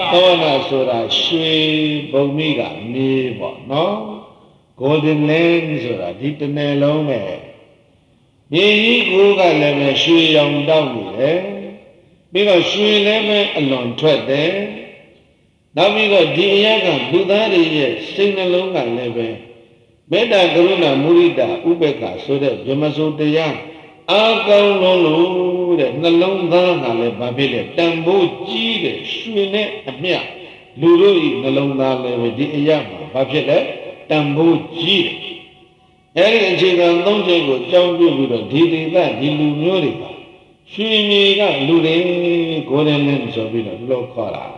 သောနာဆိုတာရွှေဘုံမိကမြေပေါ့နော် golden land ဆိုတာဒီတနယ်လုံးပဲမြေကြီးကိုကလည်းပဲရွှေရောင်တောက်နေတယ်ပြီးတော့ရွှေလည်းပဲအလွန်ထွက်တယ်နောက်ပြီးတော့ဒီအရာကလူသားတွေရဲ့စိတ်နှလုံးကလည်းပဲမေတ္တာကရုဏာမုဒိတာဥပေက္ခဆိုတဲ့ဗြဟ္မစိုးတရားအာကောင်းလုံးလို့တဲ့နှလုံးသားကလည်းဘာဖြစ်လဲတန်ဖိုးကြီးတဲ့ရွှေနဲ့အမျှလူတို့ဤနှလုံးသားလည်းပဲဒီအရာမှာဘာဖြစ်လဲတန်ဖိုးကြီးတယ်အဲဒီအခြေခံသုံးချက်ကိုကြောင်းပြပြီးတော့ဒီဒေသဒီလူမျိုးတွေကရွှေမြေကလူတွေကိုယ်တိုင်နဲ့ဆိုပြီးတော့ဒီလိုခေါ်တာ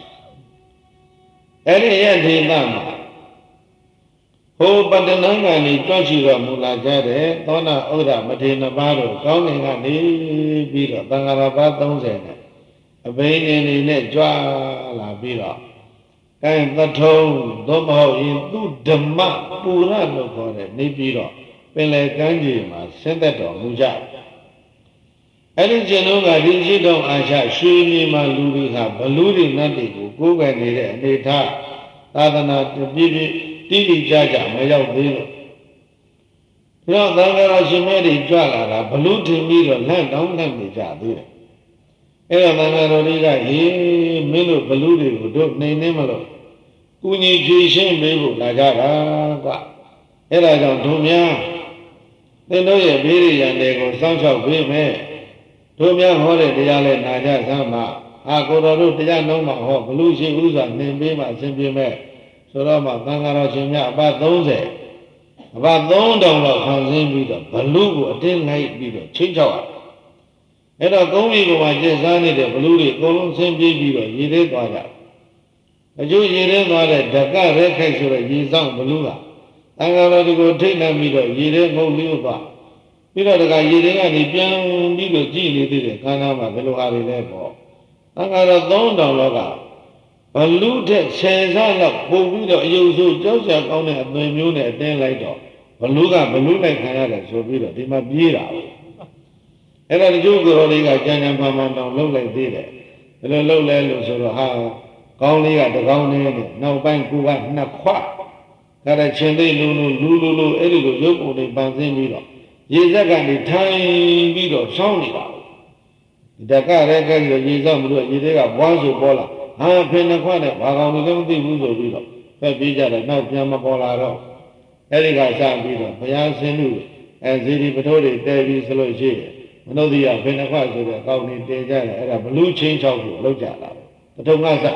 အဲ့ဒီရဒေသမှာဟိုပတ္တနံကနေတွန့်ချီတော်မူလာကြတဲ့သောနာဥဒ္ဒမထေရပါတို့ကောင်းကင်ကနေပြီးတော့သံဃာတော်ပါသုံးဆယ်နဲ့အဘိညာဉ်တွေနဲ့ကြွလာပြီးတော့အဲသထုံးသို့မဟုတ်ရင်သူဓမ္မပူရလို့ခေါ်တယ်နေပြီးတော့ပင်လယ်ကမ်းခြေမှာဆင်းသက်တော်မူကြအဲ့ဒီကျင်တို့ကဒီရှိတော်အာရှရွှေမြေမှာလူတွေဟာဘလူတွေနတ်တွေကိုကိုးကွယ်နေတဲ့အနေထားသာသနာပြည့်ပြည့်တိတိကျကျမရောက်သေးလို့ပြောသံဃာတော်ရှင်မဲတွေကြွလာတာဘလူထင်ပြီးတော့လန့်တောင်းလန့်နေကြသေးတယ်အဲ့တော့သံဃာတော်တွေကဟေးမင်းတို့ဘလူတွေကိုတို့နှိမ်နေမလို့ကုညီဖြည့်ရှင်းပေးဖို့လာကြတာကွာအဲ့ဒါကြောင့်တို့များသင်တို့ရဲ့ဘေးရန်တွေကိုစောင့်ရှောက်ပေးမယ်တို့များဟောတဲ့တရားလဲနာကြစမ်းပါအာကိုတော်တို့တရားနှုံးမှာဟောဘလူရှိဥစွာနှင်ပေးမှအစဉ်ပြေမဲ့ဆိုတော့မှသံဃာတော်ရှင်များအပတ်သုံးဆယ်အပတ်သုံးတောင်တော့ခံစင်းပြီးတော့ဘလူကိုအတင်းလိုက်ပြီးတော့ချင်းချောက်ရအဲ့တော့ကုန်းကြီးပေါ်မှာကျက်စားနေတဲ့ဘလူတွေအကုန်လုံးဆင်းပြေးပြီးတော့ရေသေးသွားကြအကျိုးရေသေးသွားတဲ့ဓကရဲခိုက်ဆိုတဲ့ရေဆောင်ဘလူကသံဃာတော်တွေကိုထိတ်နှံပြီးတော့ရေသေးငုတ်လျို့သွားပြီးတော့တခါရေသေးကနေပြန်ပြီးတော့ကြည်နေသေးတယ်ခန္ဓာမှာဘယ်လိုဟာတွေလဲပေါ့သံဃာတော်သုံးတောင်လောကဘလူတဲ့ဆယ်စားလောက်ပုံပြီးတော့အယုံဆိုးကြောက်ကြကောင်းတဲ့အသွင်မျိုးနဲ့အတင်းလိုက်တော့ဘလူကဘလူလိုက်ခံရတယ်ဆိုပြီးတော့ဒီမှာပြေးတာပဲအဲ့ဒါတချို့ကိုယ်တော်လေးကကြံကြံဖန်ဖန်တောင်လှုပ်လိုက်သေးတယ်ဘယ်လိုလှုပ်လဲလို့ဆိုတော့ဟာကောင်းလေးကတကောင်းလေးနဲ့နောက်ပိုင်းကူကနှစ်ခွဒါတဲ့ချင်းသေးလူလူလူလူလူအဲ့ဒီလိုရုပ်ပုံတွေပန်ဆင်းပြီးတော့ရေစက်ကနေထိုင်ပြီးတော့ဆောင်းနေတာဓကရဲကဲဆိုရေစောက်မလို့ရေတွေကဘွားဆိုပေါ်လာဟာဖင်နှစ်ခွနဲ့ဘာကောင်လည်းမသိဘူးဆိုပြီးတော့ဖက်ပြေးကြတယ်နောက်ပြန်မပေါ်လာတော့အဲ့ဒီကစပြီးတော့ဘုရားဆင်းလို့အဲဇီဒီပထိုးတွေတဲပြီးဆိုလို့ရှိတယ်မနုဿိယဖင်နှစ်ခွဆိုတဲ့အကောင်တွေတဲကြတယ်အဲ့ဒါဘလူးချင်းချောက်ကိုလောက်ကြတာပထုံကစ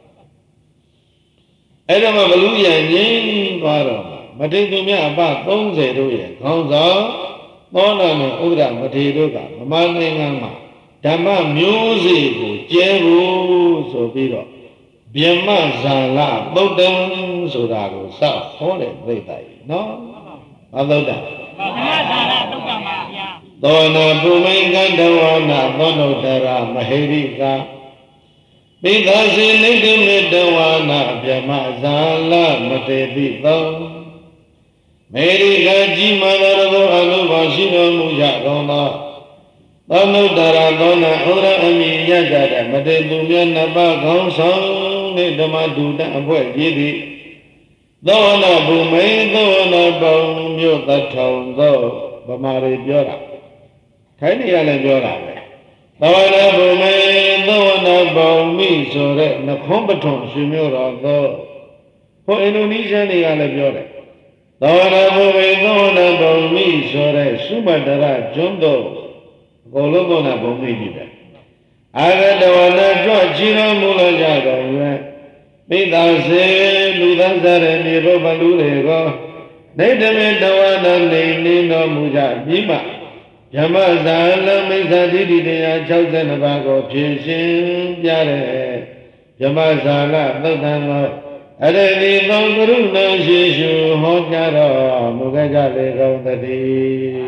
အဲ့ဒါမှဘလူးရန်ငင်းသွားတော့မတိသူမြအပသုံးဆယ်တို့ရဲ့ခေါင်းဆောင်သောနာနဲ့ဥဒ္ဒမထေရတို့ကဗမာနိုင်ငံမှာဓမ္မမျိုးစေ့ကိုကျဲဖို့ဆိုပြီးတော့ဗျမဇာလသုတ်တံဆိုတာကိုစဟောတဲ့ပြိတ္တာကြီးနော်ဘာသုတ်တံဗျမဇာလသုတ်တံပါဗျာသောနာပုမိန်ကတဝနာသောနုတရမဟေရိကပိသစေနိတမေတဝနာဗျမဇာလမတေတိသောမေရိကကြီးမာသောသောအလိုပါရှိတော်မူကြတော်သောသောနုတရသောနာဩရအမိယကြတဲ့မတေသူမြတ်နပခေါင်းဆောင်နှင့်ဓမ္မဒုတအဖွဲ့ကြီးသည်သောနာဘုမိန်သောနာပေါင်းမြို့သထောင်သောဗမာတွေပြောတာထိုင်းနေရလည်းပြောတာပဲသောနာဘုမိန်သောနာပေါင်းမိဆိုတဲ့နှခွန်းပထွန်ရှင်မျိုးတော်သောဟိုအင်ဒိုနီးရှားတွေကလည်းပြောတယ်သောနာဘုမိန်သောနာပေါင်းမိဆိုတဲ့သုမတရကျွန်းတော်အကုန်လုံးသောနာဘုံမိကြီးပဲအာဂတဝနာကြွချီတော်မူလာကြတော်မူ၍ပိသာစေလူသားစားတဲ့မြေဘုဘလူတွေကိုနေတမေတဝနာနေနေတော်မူကြပြီးမှဓမ္မဇာလမိစ္ဆာတိတိတရား၆၂ပါးကိုဖြည့်ရှင်းပြတဲ့ဓမ္မဇာလသုတ်တံသောအရတိသောကရုဏာရှိရှုဟောကြားတော်မူကြလေကုန်သတည်း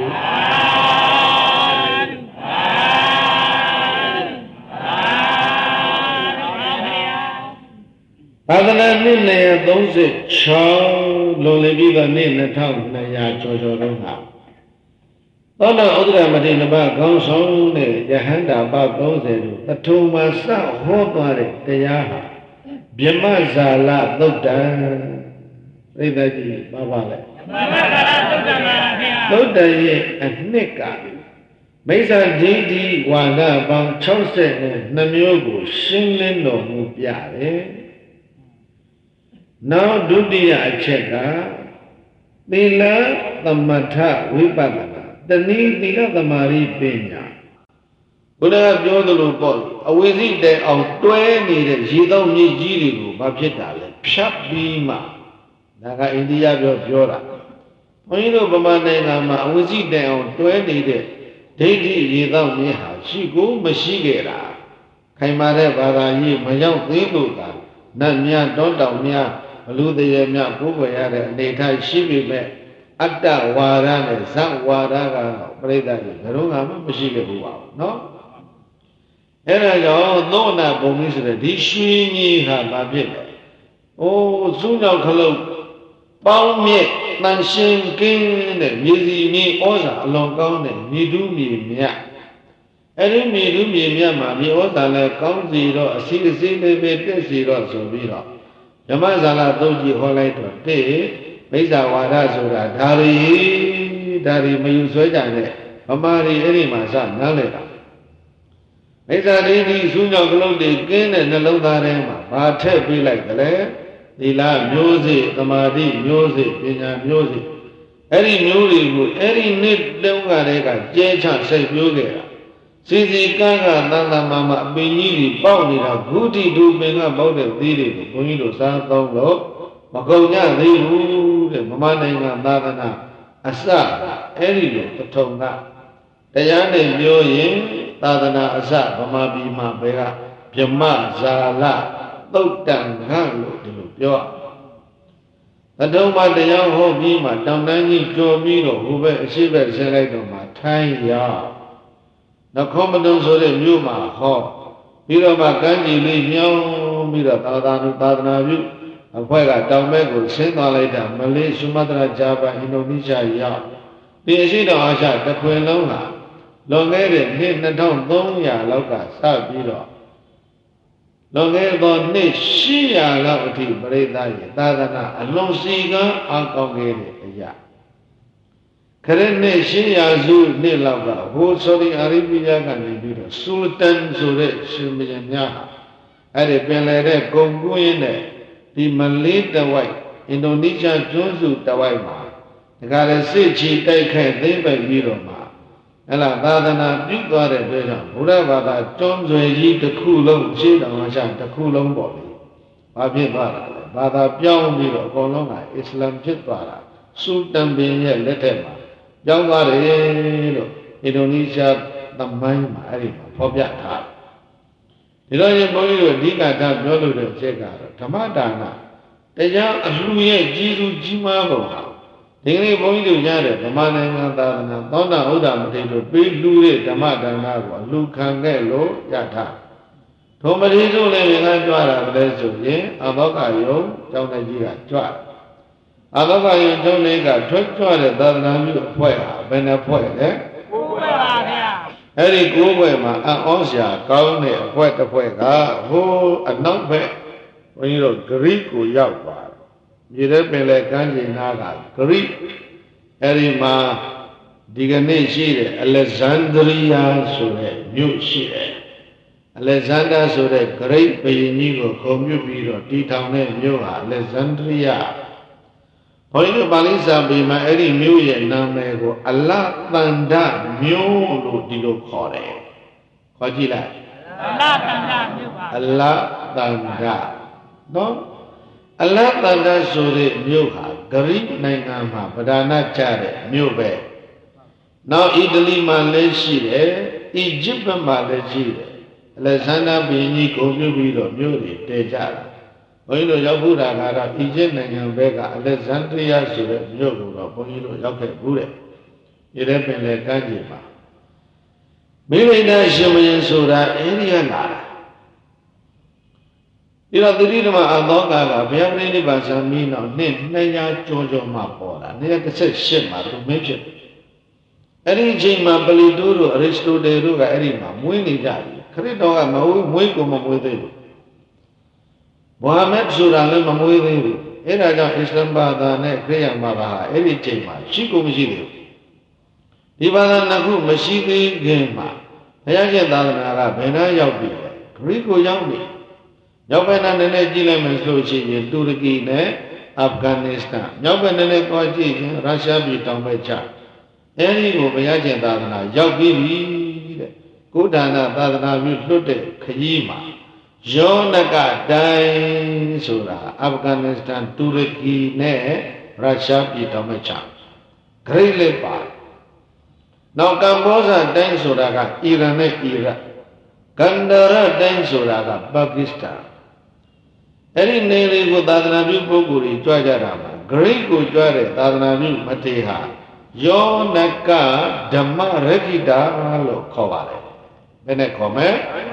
သာသနာနှစ်နှစ်ရာသုံးสิบခြောက်လွန်လေပြီးတော့နှစ်နှစ်ထောင်နှစ်ရာကျော်ကျော်တုန်းကသောတာဥဒ္ဒရမထေရဘခေါင်းဆောင်နဲ့ယဟန္တာပသုံးဆယ်တို့ပထုံမှာစဟောသွားတဲ့တရားဟာဗျမဇာလသုတ်တံပြိဿကြီးပါပါလေသုတ်တံရဲ့အနှစ်ကမိစ္ဆာဒိဋ္ဌိဝါဒပေါင်း၆၂မျိုးကိုရှင်းလင်းတော်မူပြတယ်နောက်ဒုတိယအချက်ကသီလသမထဝိပဿနာတဏှိသီလသမာဓိပညာဘုရားပြောသလိုပေါ့အဝိဇ္ဇိတဲအောင်တွဲနေတဲ့ရေသောမြေကြီးတွေကိုမဖြစ်တာလဲဖြတ်ပြီးမှဒါကအိန္ဒိယပြောပြောတာဘုန်းကြီးတို့ဗမာနိုင်ငံမှာအဝိဇ္ဇိတဲအောင်တွဲနေတဲ့ဒိဋ္ဌိရေသောမြေဟာရှိကိုမရှိခဲ့တာခိုင်မာတဲ့ဘာသာရေးမရောက်သေးလို့ကနတ်များတောတောင်များဘလူတရေများကိုယ်ွယ်ရတဲ့အနေထားရှိပြီမဲ့အတ္တဝါဒနဲ့ဇတ်ဝါဒကတော့ပြိဿကြီးဘယ်တော့မှမရှိခဲ့ဘူးပါဘူးနော်အဲ့ဒါကြောင့်သောနာဘုံကြီးဆိုတဲ့ဒီရွှေကြီးဟာဘာဖြစ်လဲ။အိုးစုညောက်ခလုတ်ပေါင်းမြင့်တန်ရှင်းကင်းတဲ့မြေစီမြေဩဇာအလွန်ကောင်းတဲ့မြေတူးမြေမြတ်အဲ့ဒီမြေတူးမြေမြတ်မှာမြေဩဇာလည်းကောင်းစီတော့အစီအစီလေးပဲတက်စီတော့ဆိုပြီးတော့ဓမ္မဇာလသုတ်ကြီးဟောလိုက်တော့တဲ့မိစ္ဆာဝါဒဆိုတာဒါရီဒါရီမယူဆွဲကြတဲ့ဗမာတွေအဲ့ဒီမှာစနားလဲတာမိစ္ဆာဒိဋ္ဌိစုညောက်ကလုတ်တွေကင်းတဲ့နှလုံးသားထဲမှာဘာထည့်ပေးလိုက်ကြလဲသီလမျိုးစေ့သမာဓိမျိုးစေ့ပညာမျိုးစေ့အဲ့ဒီမျိုးတွေကိုအဲ့ဒီနှစ်တုန်းကတည်းကကျဲချစိတ်ပြိုးခဲ့တာစီစီကန်းကသံသမာမအပင်ကြီးတွေပေါက်နေတာဂုတိဒုပင်ကပေါက်တဲ့သီးတွေကိုဘုန်းကြီးတို့စားသုံးလို့မကုန်ကြသေးဘူးတဲ့မမနိုင်ငံသာသနာအစအဲ့ဒီလိုပထုံကတရားနဲ့ပြောရင်သာသနာအစဗမာပြည်မှာဘယ်ကဗြဟ္မဇာလသုတ်တံကလို့ဒီလိုပြောသတုံးမှာတရားဟောပြီးမှတောင်တန်းကြီးကြော်ပြီးတော့ဟိုဘက်အရှိဘက်ဆင်းလိုက်တော့မှထိုင်းရောက်နခောမတုံဆိုတဲ့မြို့မှာဟောပြီးတော့မှကမ်းခြေလေးမြောင်းပြီးတော့သာသနာသာသနာပြုအဖွဲ့ကတောင်ဘက်ကိုဆင်းသွားလိုက်တာမလေးစုမတရာဂျာပန်အင်ဒိုနီးရှားရောက်ဒီအရှိတော်အာရှတစ်ခွင်လုံးဟာလွန်ခဲ့တဲ့နှစ်၂၃၀၀လောက်ကစပြီးတော့လွန်ခဲ့သောနှစ်၈၀၀လောက်အထိပရိသတ်ရဲ့သာသနာအလွန်စီကံအားကောင်းခဲ့တဲ့အရာခရစ်နှစ်၈၀၀စုနှစ်လောက်ကဟိုဆော်ဒီအာရေဗျကနေပြီးတော့ဆူလတန်ဆိုတဲ့ရှင်ဘုရင်များဟာအဲ့ဒီပင်လယ်တဲ့ဂုံကူးရင်းနဲ့ဒီမလေးတဝိုက်အင်ဒိုနီးရှားကျွန်းစုတဝိုက်မှာဒါကြတဲ့စစ်ချီတိုက်ခိုက်သိမ့်ပိုက်ပြီးတော့မှအဲ့လားသာသနာပြုသွားတဲ့အတွက်ကြောင့်ဘုရားဘာသာကျွန်းဆွေကြီးတစ်ခုလုံးရှင်းတော်မှာရှာတစ်ခုလုံးပေါ့လေဘာဖြစ်သွားတာလဲဘာသာပြောင်းပြီးတော့အကုန်လုံးကအစ္စလာမ်ဖြစ်သွားတာဆူတန်ဘင်ရဲ့လက်ထက်မှာပြောင်းသွားတယ်လို့အင်ဒိုနီးရှားသမိုင်းမှာအဲ့ဒီမှာဖော်ပြထားဒီလိုရင်ဘုန်းကြီးတို့အဓိကထားပြောလို့တဲ့အချက်ကတော့ဓမ္မဒါနတရားအလှရဲ့ကြီးစုကြီးမားပုံဟာဒီကနေ့ဘုန်းကြီးတို့ရတဲ့ဗမာနိုင်ငံသာသနာသောတာဥဒ္ဓမတိတို့ပေးလှူတဲ့ဓမ္မဒါနကိုလူခံခဲ့လို့ရထားဒုမတိတို့လည်းငါကြွတာပဲဆိုရင်အဘောကယုံကျောင်းသားကြီးကကြွအဘောကယုံကျောင်းလေးကထွက်ကြွတဲ့သာသနာပြုအဖွဲ့ဟာဘယ်နှဖွဲ့လဲကိုးဖွဲ့ပါဗျာအဲ့ဒီကိုးဖွဲ့မှာအံ့ဩစရာကောင်းတဲ့အဖွဲ့တစ်ဖွဲ့ကဟိုးအနောက်ဘက်ဘုန်းကြီးတို့ဂရိကိုရောက်သွားမြေထဲပင်လေကမ်းခြေနားကဂရိအဲ့ဒီမှာဒီကနေ့ရှိတဲ့အလက်ဇန္ဒရိယာဆိုတဲ့မြို့ရှိတယ်အလက်ဇန္ဒာဆိုတဲ့ဂရိဘုရင်ကြီးကိုခုံပြုပြီးတော့တည်ထောင်တဲ့မြို့ဟာအလက်ဇန္ဒရိယာဘုန်းကြီးတို့ပါဠိစာပေမှာအဲ့ဒီမြို့ရဲ့နာမည်ကိုအလတန္တမြို့လို့ဒီလိုခေါ်တယ်ခေါ်ကြည့်လိုက်အလတန္တမြို့ပါအလတန္တနော်အလတန္တဆိုတဲ့မြို့ဟာဂရိနိုင်ငံမှာဗဒါနကျတဲ့မြို့ပဲနောက်အီတလီမှာလည်းရှိတယ်အီဂျစ်မှာလည်းရှိတယ်အလက်ဇန္ဒာဘုရင်ကြီးကိုပြုပြီးတော့မြို့တွေတည်ကြတာဘုန်းကြီးတို့ရောက်ဖို့တာကတော့အီဂျစ်နိုင်ငံဘက်ကအလက်ဇန္ဒရိယဆိုတဲ့မြို့ကိုတော့ဘုန်းကြီးတို့ရောက်ခဲ့ဘူးတဲ့ဒီထဲပင်လေကမ်းခြေမှာမိမိသားရှင်မင်းဆိုတာအဲ့ဒီကလာဒီတော့သတိဓမ္မအသောကကဘုရားပြိဋိဘံဆံမီးနောက်နှစ်နှစ်ရာကျော်ကျော်မှပေါ်တာနှစ်တစ်ဆက်ရှစ်မှာသူမင်းဖြစ်အဲ့ဒီအချိန်မှာပလီတိုးတို့အရစ္စတိုတယ်တို့ကအဲ့ဒီမှာမွေးနေကြပြီခရစ်တော်ကမဟုတ်မွေးကိုမမွေးသေးဘူးမိုဟာမက်ဆိုတာလည်းမမွေးသေးဘူးအဲ့ဒါကြောင့်အစ္စလာမ်ဘာသာနဲ့ခရစ်ယာန်ဘာသာဟာအဲ့ဒီချိန်မှာရှိကုန်မရှိသေးဘူးဒီဘာသာနှစ်ခုမရှိသေးခင်မှာဘုရားရှင်သာသနာကဘယ်နှရောက်ပြီလဲဂရိကိုရောက်ပြီရောက်ပဲနဲ့နည်းနည်းကြည့်လိုက်မယ်ဆိုရှိရင်တူရကီနဲ့အာဖဂန်နစ္စတန်ရောက်ပဲနည်းနည်းသွားကြည့်ရင်ရုရှားပြည်တောင်ဘက်ချအဲ့ဒီကိုဘုရားရှင်သာသနာရောက်ပြီးပြီတဲ့ကိုဌာနသာသနာပြုလွတ်တဲ့ခရီးမှာယောနကတိုင်းဆိုတာအာဖဂန်နစ္စတန်တူရကီနဲ့ရုရှားပြည်တောင်ဘက်ချဂရိလေးပါနောက်ကမ္ဘောဇတိုင်းဆိုတာကအီရန်နဲ့အီရတ်ကန္ဒရတိုင်းဆိုတာကပါကစ္စတန်အဲ့ဒီနေလေးကိုသာသနာပြုပုဂ္ဂိုလ်တွေကြွကြတာမှာဂရိကိုကြွတဲ့သာသနာပြုမထေဟာယောနကဓမ္မရခိတာလို့ခေါ်ပါတယ်ဘယ်နဲ့ခေါ်မလဲ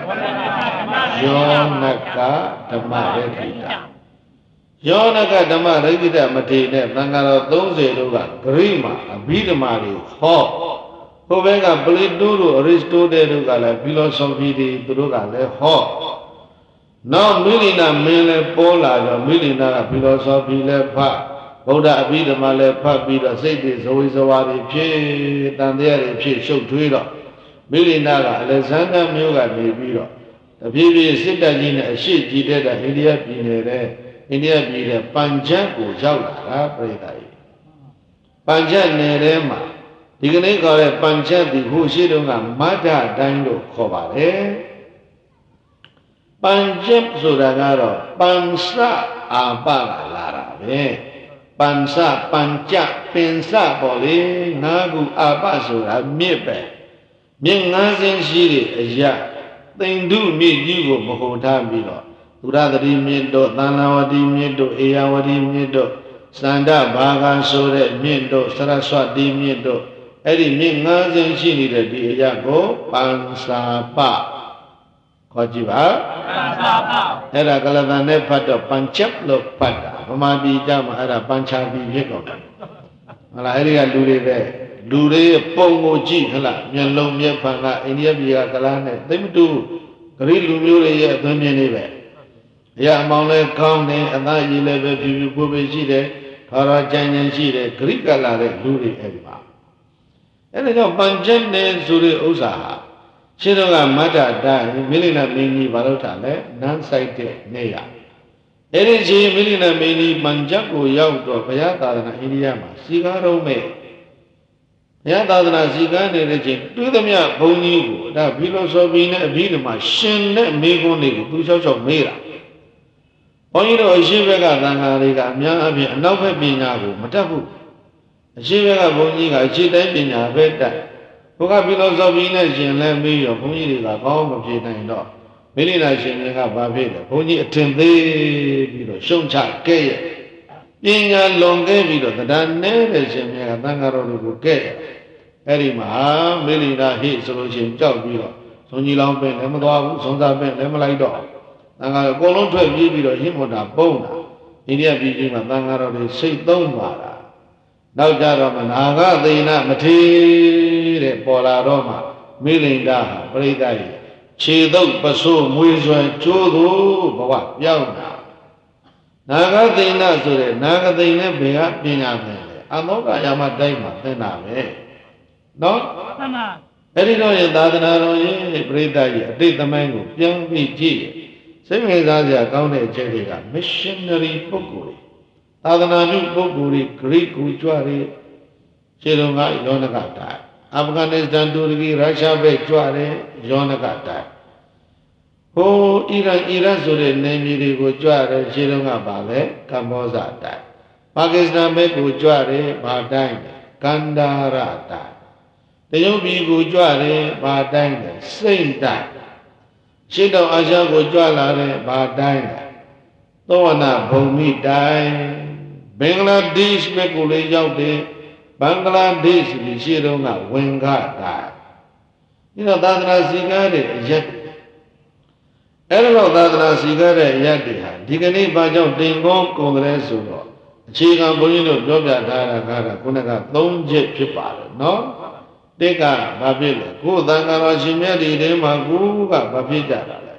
ယောနကဓမ္မရခိတာယောနကဓမ္မရခိတာမထေနဲ့သံဃာတော်သုံးဆယ်တို့ကဂရိမှာအဘိဓမ္မာတွေဟောဟိုဘက်ကပလီတိုတို့အရစ္စတိုတဲတို့ကလည်းဖီလိုဆိုဖီတွေသူတို့ကလည်းဟောနောက်မိလိနာမင်းလည်းပေါ်လာတော့မိလိနာကဖီလိုဆိုဖီလည်းဖတ်ဗုဒ္ဓအဘိဓမ္မာလည်းဖတ်ပြီးတော့စိတ်တွေဇဝေဇဝါတွေဖြစ်တန်တရားတွေဖြစ်ရှုပ်ထွေးတော့မိလိနာကအလက်ဇန္ဒာမျိုးကနေပြီးတော့တဖြည်းဖြည်းစစ်တပ်ကြီးနဲ့အရှိကြီးတဲ့အိန္ဒိယပြည်နယ်တဲ့အိန္ဒိယပြည်တဲ့ပန်ချတ်ကိုရောက်လာတာပြိတ္တာကြီးပန်ချတ်နယ်ထဲမှာဒီကနေ့ခေါ်တဲ့ပန်ချတ်ဒီဟိုရှိတုန်းကမဒ္ဒတိုင်းလို့ခေါ်ပါတယ်ပန်ချတ်ဆိုတာကတော့ပန်စအာပကလာတာပဲပန်စပန်ချပင်စပေါ့လေငါးခုအာပဆိုတာမြစ်ပဲမြစ်ငါးစင်းရှိတဲ့အရာသိန္ဓုမြစ်ကြီးကိုမဟုတ်ထားပြီးတော့သုရသတိမြစ်တို့သန္လဝတိမြစ်တို့အေယဝတိမြစ်တို့စန္ဒဘာဂံဆိုတဲ့မြစ်တို့စရဆွတိမြစ်တို့အဲ့ဒီမြင့်ငါးစင်းရှိနေတဲ့ဒီအရာကိုပန်စာပခေါ်ကြည့်ပါပန်စာပအဲ့ဒါကလသန်နဲ့ဖတ်တော့ပန်ချက်လို့ဖတ်တာဗမာပြည်ကြမှာအဲ့ဒါပန်ချာပြည်ဖြစ်တော့တယ်ဟုတ်လားအဲ့ဒီကလူတွေပဲလူတွေပုံကိုကြည့်ဟလားမျက်လုံးမျက်ဖန်ကအိန္ဒိယပြည်ကကလားနဲ့သိမတူဂရိလူမျိုးတွေရဲ့အသွင်မြင်နေပဲအရာအမောင်လဲကောင်းတယ်အသားရည်လည်းပဲဖြူဖြူကိုယ်ပဲရှိတယ်ခေါ်တော့ကြံကြံရှိတယ်ဂရိကလာတဲ့လူတွေအဲ့ဒီမှာအဲ့ဒါကြောင့်ပန်ချက်နယ်ဆိုတဲ့ဥစ္စာဟာရှင်းတော့ကမတ္တတိုင်းမိလိနာမင်းကြီးဘာလို့ထားလဲနန်းဆိုင်တဲ့နေရအဲ့ဒီချိန်မိလိနာမင်းကြီးပန်ချက်ကိုရောက်တော့ဘုရားသာသနာအိန္ဒိယမှာစီကားတော့မဲ့ဘုရားသာသနာစီကားနေတဲ့ချိန်တွေးသမျှဘုန်းကြီးကိုဒါဖီလိုဆိုဖီနဲ့အဘိဓမ္မာရှင်တဲ့မိဂုံးတွေကိုသူချောက်ချောက်မေးတာဘုန်းကြီးတို့အရှိဘက်ကသံဃာတွေကအများအပြားအနောက်ဘက်ပညာကိုမတတ်ဘူးအရှိဘက်ကဘုန်းကြီးကအရှိတိုင်းပညာပဲတတ်ဘုရားဖီလိုဆိုဖီနဲ့ရှင်လဲမေးရောဘုန်းကြီးတွေကကောင်းမဖြေနိုင်တော့မိလိနာရှင်တွေကဘာဖြစ်လဲဘုန်းကြီးအထင်သေးပြီးတော့ရှုံချကဲ့ရဲ့ပညာလွန်ခဲ့ပြီးတော့တရားနေတဲ့ရှင်များကသံဃာတော်တွေကိုကဲ့အဲ့ဒီမှာမိလိနာဟိဆိုလို့ရှိရင်ကြောက်ပြီးတော့ဇုံကြီးလောင်းပင်လည်းမသွားဘူးဇုံသားပင်လည်းမလိုက်တော့သံဃာအကုန်လုံးထွက်ပြေးပြီးတော့ရင်းမွန်တာပုံတာအိန္ဒိယပြည်ကြီးမှာသံဃာတော်တွေစိတ်သုံးပါတာနောက်ကြတော့မနာဂသေနမထေတဲ့ပေါ်လာတော့မှမိလိန်တာဟာပရိသတ်ကြီးခြေသုတ်ပစိုးမွေးစွဲကျိုးသူဘဝပြောင်းတာနာဂသေနဆိုတဲ့နာဂသိန်နဲ့ဘယ်ကပညာသင်လဲအမောကယာမတိုင်းမှာသင်တာပဲနော်မှန်ပါအဲ့ဒီတော့ရသာသနာတော်ရဲ့ပရိသတ်ကြီးအတိတ်သမိုင်းကိုပြန်ပြီးကြည့်စိတ်ဝင်စားစရာကောင်းတဲ့အချက်တွေက missionary ပုဂ္ဂိုလ်တွေသာသနာပြုပုဂ္ဂိုလ်တွေဂရိကူကြွတွေခြေတော်ကယောနကတိုင်းအာဖဂန်နစ္စတန်တူရကီရုရှားဘက်ကြွတယ်ယောနကတိုင်းဟိုအီရန်အီရတ်ဆိုတဲ့နယ်မြေတွေကိုကြွတယ်ခြေတော်ကပါလဲကမ္ဘောဇတိုင်းပါကစ္စတန်ဘက်ကိုကြွတယ်ဘာတိုင်းလဲကန်ဒါရတိုင်းတရုတ်ပြည်ကိုကြွတယ်ဘာတိုင်းလဲစိတ်တိုင်းရှေ့တောင်အာရှကိုကြွလာတဲ့ဘာတိုင်းလဲသောဝနာဘုံမိတိုင်းဘင်္ဂလားဒေ့ရှ်ဘက်ကိုလည်းရောက်တယ်ဘင်္ဂလားဒေ့ရှ်ပြည်ရှေ့တုန်းကဝင်ခတိုင်းဒီတော့သာသနာစီကားတဲ့အရက်အဲ့လိုသာသနာစီကားတဲ့အရက်တွေဟာဒီကနေ့ဘာကြောင့်တင်ကောကုန်တယ်ဆိုတော့အခြေခံဘုန်းကြီးတို့ပြောပြထားတာကတော့ခုနကသုံးချက်ဖြစ်ပါတယ်နော်တက်ကဘာဖြစ်လဲကိုယ်သံဃာတော်ရှင်မြတ်တွေထဲမှာကိုကဘာဖြစ်ကြတာလဲ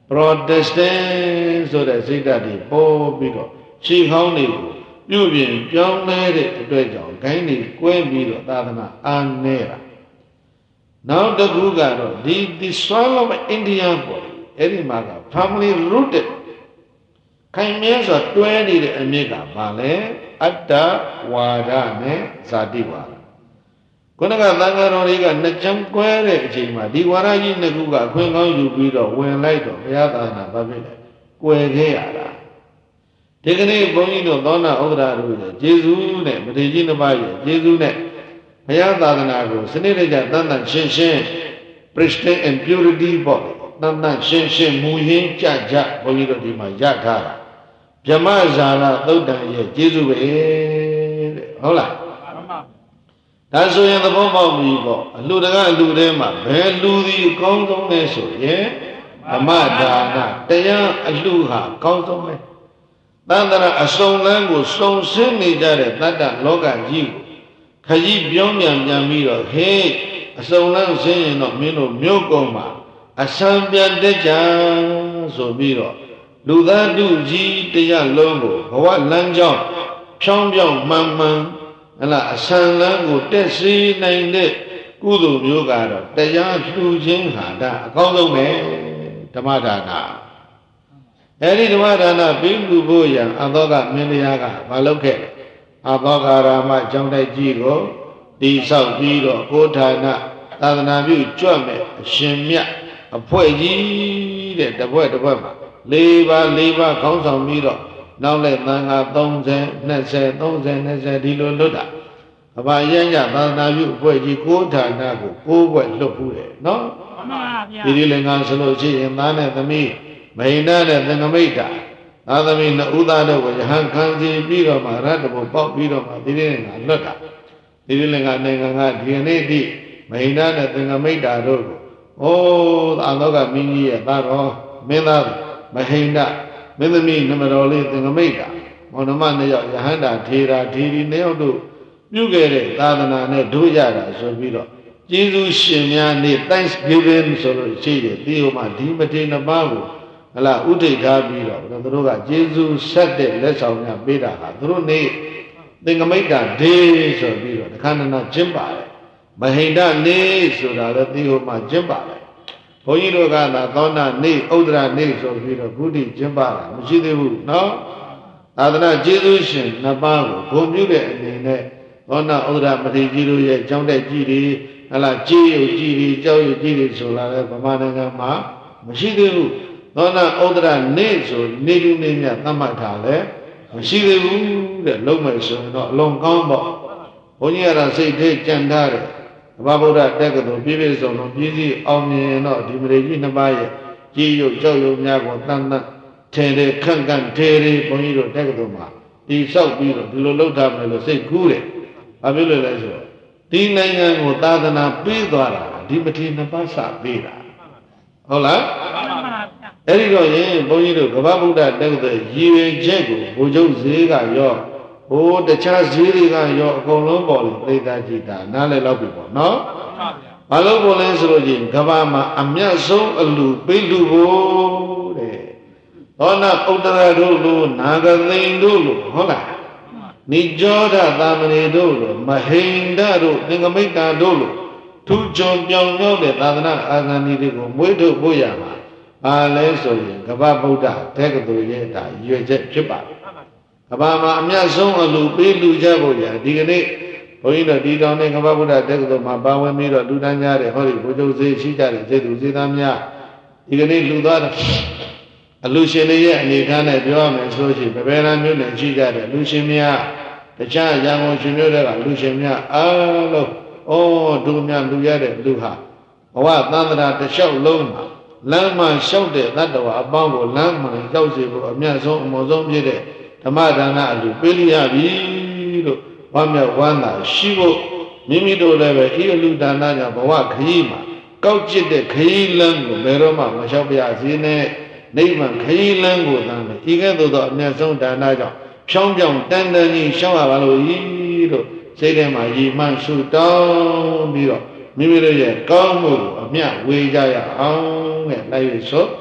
Protestant ဆိုတဲ့စိတ်ဓာတ်တွေပေါ်ပြီးတော့ခြေခေါင်းတွေကိုပြုပြင်ပြောင်းလဲတဲ့အတွက်ကြောင့်ဂိုင်းတွေကွဲပြီးတော့သာသနာအားနည်းတာနောက်တစ်ခုကတော့ဒီ the soil of India ပေါ့အဲ့ဒီမှာက family rooted ခိုင်မြဲစွာတွဲနေတဲ့အမြစ်ကဘာလဲအတ္တဝါဒနဲ့ဇာတိဝါဒခုနကသံဃာတော်တွေကနှစ်ချမ်းကွဲတဲ့အချိန်မှာဒီဝါဒကြီးနှစ်ခုကအခွင့်ကောင်းယူပြီးတော့ဝင်လိုက်တော့ဘုရားသာသနာဘာဖြစ်လဲကွယ်ခဲ့ရတာဒီကနေ့ဘုန်းကြီးတို့သောနာဥဒ္ဒရာတို့ရဲ့ကျေးဇူးနဲ့မထေရကြီးနှစ်ပါးရဲ့ကျေးဇူးနဲ့ဘုရားသာသနာကိုစနစ်တကျတန်တန်ရှင်းရှင်း pristine and purity ပေါ့တန်တန်ရှင်းရှင်းမူရင်းကြကြဘုန်းကြီးတို့ဒီမှာရထားတာဗြဟ္မဇာနာသုတ်တံရဲ့ကျေးဇူးပဲတဲ့ဟုတ်လားဒါဆိုရင်သဘောပေါက်ပြီပေါ့အလှတကအလှထဲမှာဘယ်လူဒီအကောင်းဆုံးလဲဆိုရင်ဓမ္မဒါနတရားအလှဟာအကောင်းဆုံးပဲတန်တရာအစုံလန်းကိုစုံစင်းနေကြတဲ့တတ္တလောကကြီးကိုခကြီးပြောင်းပြန်ပြန်ပြီးတော့ဟေးအစုံလန်းစင်းရင်တော့မင်းတို့မြို့ကုန်းမှာအဆံပြန်တက်ကြဆိုပြီးတော့လူသားတုကြီးတရားလုံးကိုဘဝလမ်းကြောင်းဖြောင်းပြောင်းမှန်မှန်ဟလာအဆံလန်းကိုတက်စီနိုင်တဲ့ကုသိုလ်မျိုးကတော့တရားလှူခြင်းဟာဒါအကောင်းဆုံးပဲဓမ္မဒါနအဲဒီဓမ္မဒါနပြီးလူဖို့ရန်အသောကမင်းတရားကမလုပ်ခဲ့အသောကရာမကျောင်းတိုက်ကြီးကိုတိဆောက်ပြီးတော့ကိုဌာနသာသနာပြုကြွမဲ့အရှင်မြတ်အဖွဲ့ကြီးတဲ့တပွဲတပွဲမှာလေးပါးလေးပါးခေါင်းဆောင်ပြီးတော့နောက်လိုက်သံဃာသုံးဆယ် နှစ်ဆယ် သုံးဆယ် နှစ်ဆယ်ဒီလိုလွတ်တာအဘာရမ်းရသာသနာပြုအဖွဲ့ကြီးကိုဌာနကိုကိုးဘွယ်လွတ်ဘူးတယ်နော်မှန်ပါဗျာဒီဒီလင်္ကာဆိုလို့ရှိရင်သားနဲ့သမီးမိန်နာနဲ့သင်္ကမိတ်တာသာသမီနှစ်ဦးသားတို့ကိုယဟန်ခံစီပြီးတော့မှရတ္တဘုပေါက်ပြီးတော့မှဒီဒီလင်္ကာလွတ်တာဒီဒီလင်္ကာနိုင်ငံကဒီနေ့တိမိန်နာနဲ့သင်္ကမိတ်တာတို့ကိုအိုးသာလောကမင်းကြီးရဲ့သားတော်မင်းသားမဟိန္ဒမင်းသမီးနမတော်လေးသင်္ကမိတ်တာမောင်နှမနှစ်ယောက်ယဟန္တာထေရာထေရီနှစ်ယောက်တို့ပြုခဲ့တဲ့သာသနာနဲ့တို့ရတာဆိုပြီးတော့ကျေးဇူးရှင်များနေ့ Thanksgiving ဆိုလို့ရှိတယ်ဒီဟိုမှာဒီမထေနှစ်ပါးကိုဟလာဥထိတ်ထားပြီးတော့သူတို့ကကျေးဇူးဆက်တဲ့လက်ဆောင်များပေးတာဟာသူတို့နေ့သင်္ကမိတ်တာဒေးဆိုပြီးတော့တခါနနာကျင်းပါတယ်မဟိန္ဒနေ့ဆိုတာလည်းဒီဟိုမှာကျင်းပါတယ်ဘုန်းကြီးတို့ကသာသောနာနေ့ဥဒ္ဒရာနေ့ဆိုပြီးတော့ဘုဒ္ဓကျင်းပတာမရှိသေးဘူးနော်သာသနာကျေးဇူးရှင်နှစ်ပါးကိုဂုဏ်ပြုတဲ့အနေနဲ့သောနာဥဒ္ဒရာမထေရကြီးတို့ရဲ့ကျောင်းတက်ကြီးတွေဟလာကြေးရုပ်ကြီးတွေကျောင်းရုပ်ကြီးတွေဆိုလာတဲ့ဗမာနိုင်ငံမှာမရှိသေးဘူးသောနာဥဒ္ဒရာနေ့ဆိုနေလူနေမြတ်သတ်မှတ်ထားလဲမရှိသေးဘူးတဲ့လုံးမယ်ဆိုရင်တော့အလွန်ကောင်းပေါ့ဘုန်းကြီးကတော့စိတ်ထဲကြံထားတယ်ဗုဒ္ဓတက္ကသိုလ်ပြည့်ပြည့်စုံစုံပြည့်စည်အောင်မြင်တော့ဒီမရေကြီးနှစ်ပါးရဲ့ကြီးရုပ်ကြောက်ရုပ်များကိုတန်တန်ထင်တယ်ခန့်ခန့်ထေရီဘုန်းကြီးတို့တက္ကသိုလ်မှာဒီဆောက်ပြီးတော့ဒီလိုလုပ်ထားမယ်လို့စိတ်ကူးတယ်။ဘာဖြစ်လို့လဲဆိုတော့ဒီနိုင်ငံကိုသာသနာပေးသွားတာဒီမထေရနှစ်ပါးစပေးတာဟုတ်လား။အဲ့ဒီတော့ရင်ဘုန်းကြီးတို့ကမ္ဘာဗုဒ္ဓတက္ကသိုလ်ရည်ရွယ်ချက်ကိုဘုချုပ်ဈေးကရောဟိုတခြားဈေးတွေကရောအကုန်လုံးပေါ်လို့သိတာကြည့်တာနားလည်တော့ပြီပေါ့နော်။ဘာလို့ပေါ်လဲဆိုလို့ချင်းကမ္ဘာမှာအမြတ်ဆုံးအလူပေးလူဖို့တဲ့။သောနာဥတ္တရတို့လိုနာဂသိန်တို့လိုဟုတ်လား။နိကြောဓသာမဏေတို့လိုမဟိန္ဒတို့သင်္ကမိတ်တာတို့လိုထူးချွန်ပြောင်မြောက်တဲ့သာသနာအာဂန်ဒီတွေကိုမွေးထုတ်ဖို့ရမှာဘာလဲဆိုရင်ကမ္ဘာဗုဒ္ဓတက္ကသိုလ်ရဲ့ဒါရွေချက်ဖြစ်ပါတယ်ကမ္ဘာမှာအမြတ်ဆုံးအလူပေးလူကြဖို့ရဒီကနေ့ဘုန်းကြီးတို့ဒီတောင်နဲ့ကမ္ဘာဗုဒ္ဓတက္ကသိုလ်မှာပါဝင်ပြီးတော့လူတန်းများတဲ့ဟောဒီဘုချုပ်စေရှိကြတဲ့စေသူစေသားများဒီကနေ့လူသားအလူရှင်တွေရဲ့အနေထားနဲ့ပြောရမယ်ဆိုရှင်ဗဗေရန်မျိုးနဲ့ရှိကြတဲ့လူရှင်များတခြားရန်ကုန်ရှင်မျိုးတွေကလူရှင်များအားလုံးဩဒုများလူရတဲ့လူဟာဘဝသန္တရာတစ်လျှောက်လုံးမှာလမ်းမှလျှောက်တဲ့တတ္တဝါအပေါင်းကိုလမ်းမှရောက်စေဖို့အမြတ်ဆုံးအမောဆုံးဖြစ်တဲ့ဓမ္မဒါနအလူပေးလို့ရပြီလို့ဝမ်းမြောက်ဝမ်းသာရှိဖို့မိမိတို့လည်းပဲဤအလူဒါနကြောင့်ဘဝခရီးမှာကောက်ကျစ်တဲ့ခရီးလမ်းကိုဘယ်တော့မှမလျှောက်ပြစေနဲ့နိဗ္ဗာန်ခရီးလမ်းကိုသမ်းတယ်ဤကဲ့သို့သောအမြတ်ဆုံးဒါနကြောင့်ဖြောင်းပြောင်းတန်တန်ကြီးရှောက်ရပါလို့ဤလို့စိတ်ထဲမှာရည်မှန်းဆုတောင်းပြီးတော့မိမိတို့ရဲ့ကောင်းမှုကိုအမြတ်ဝေကြရအောင်တဲ့လိုက်ရဆို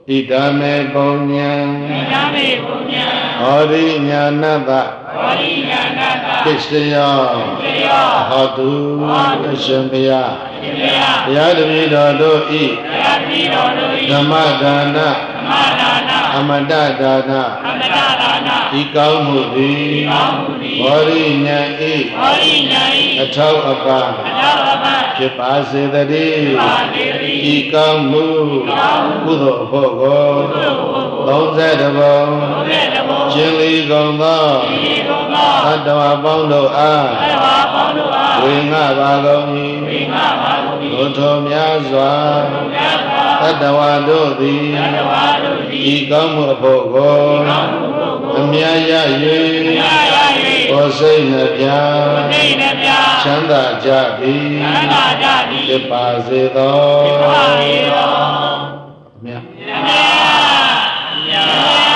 ဣဒာမေပုညံဣဒာမေပုညံဟောရိညာဏတဟောရိညာဏတပစ္စယောပစ္စယောဟောတုအရှင်ဘုရားဘုရားတပည့်တော်တို့ဤဘုရားတပည့်တော်တို့ဤဓမ္မဒါနဓမ္မဒါနအမတဒါနအမတဒါနဤကောင်းမှုသည်ဤကောင်းမှုသည်ဟောရိညာဤဟောရိညာဤအထောက်အပံ့အထောက်အပံ့ဖြစ်ပါစေတည်းဖြစ်ပါစေတည်းဤကောင်းမှုကုသိုလ်ဖို့ကိုသုံးဆယ်တဘုံကျင်လီကုန်သောသတ္တဝါပေါင်းတို့အားဝေငှပါကုန်၏ဘုထုံများစွာသတ္တဝါတို့သည်ဤကောင်းမှုအဖို့ကိုအမြတ်ရ၍ကိုယ်စိတ်နှပြချမ်းသာကြသည်ဖြစ်ပါစေသောမြတ်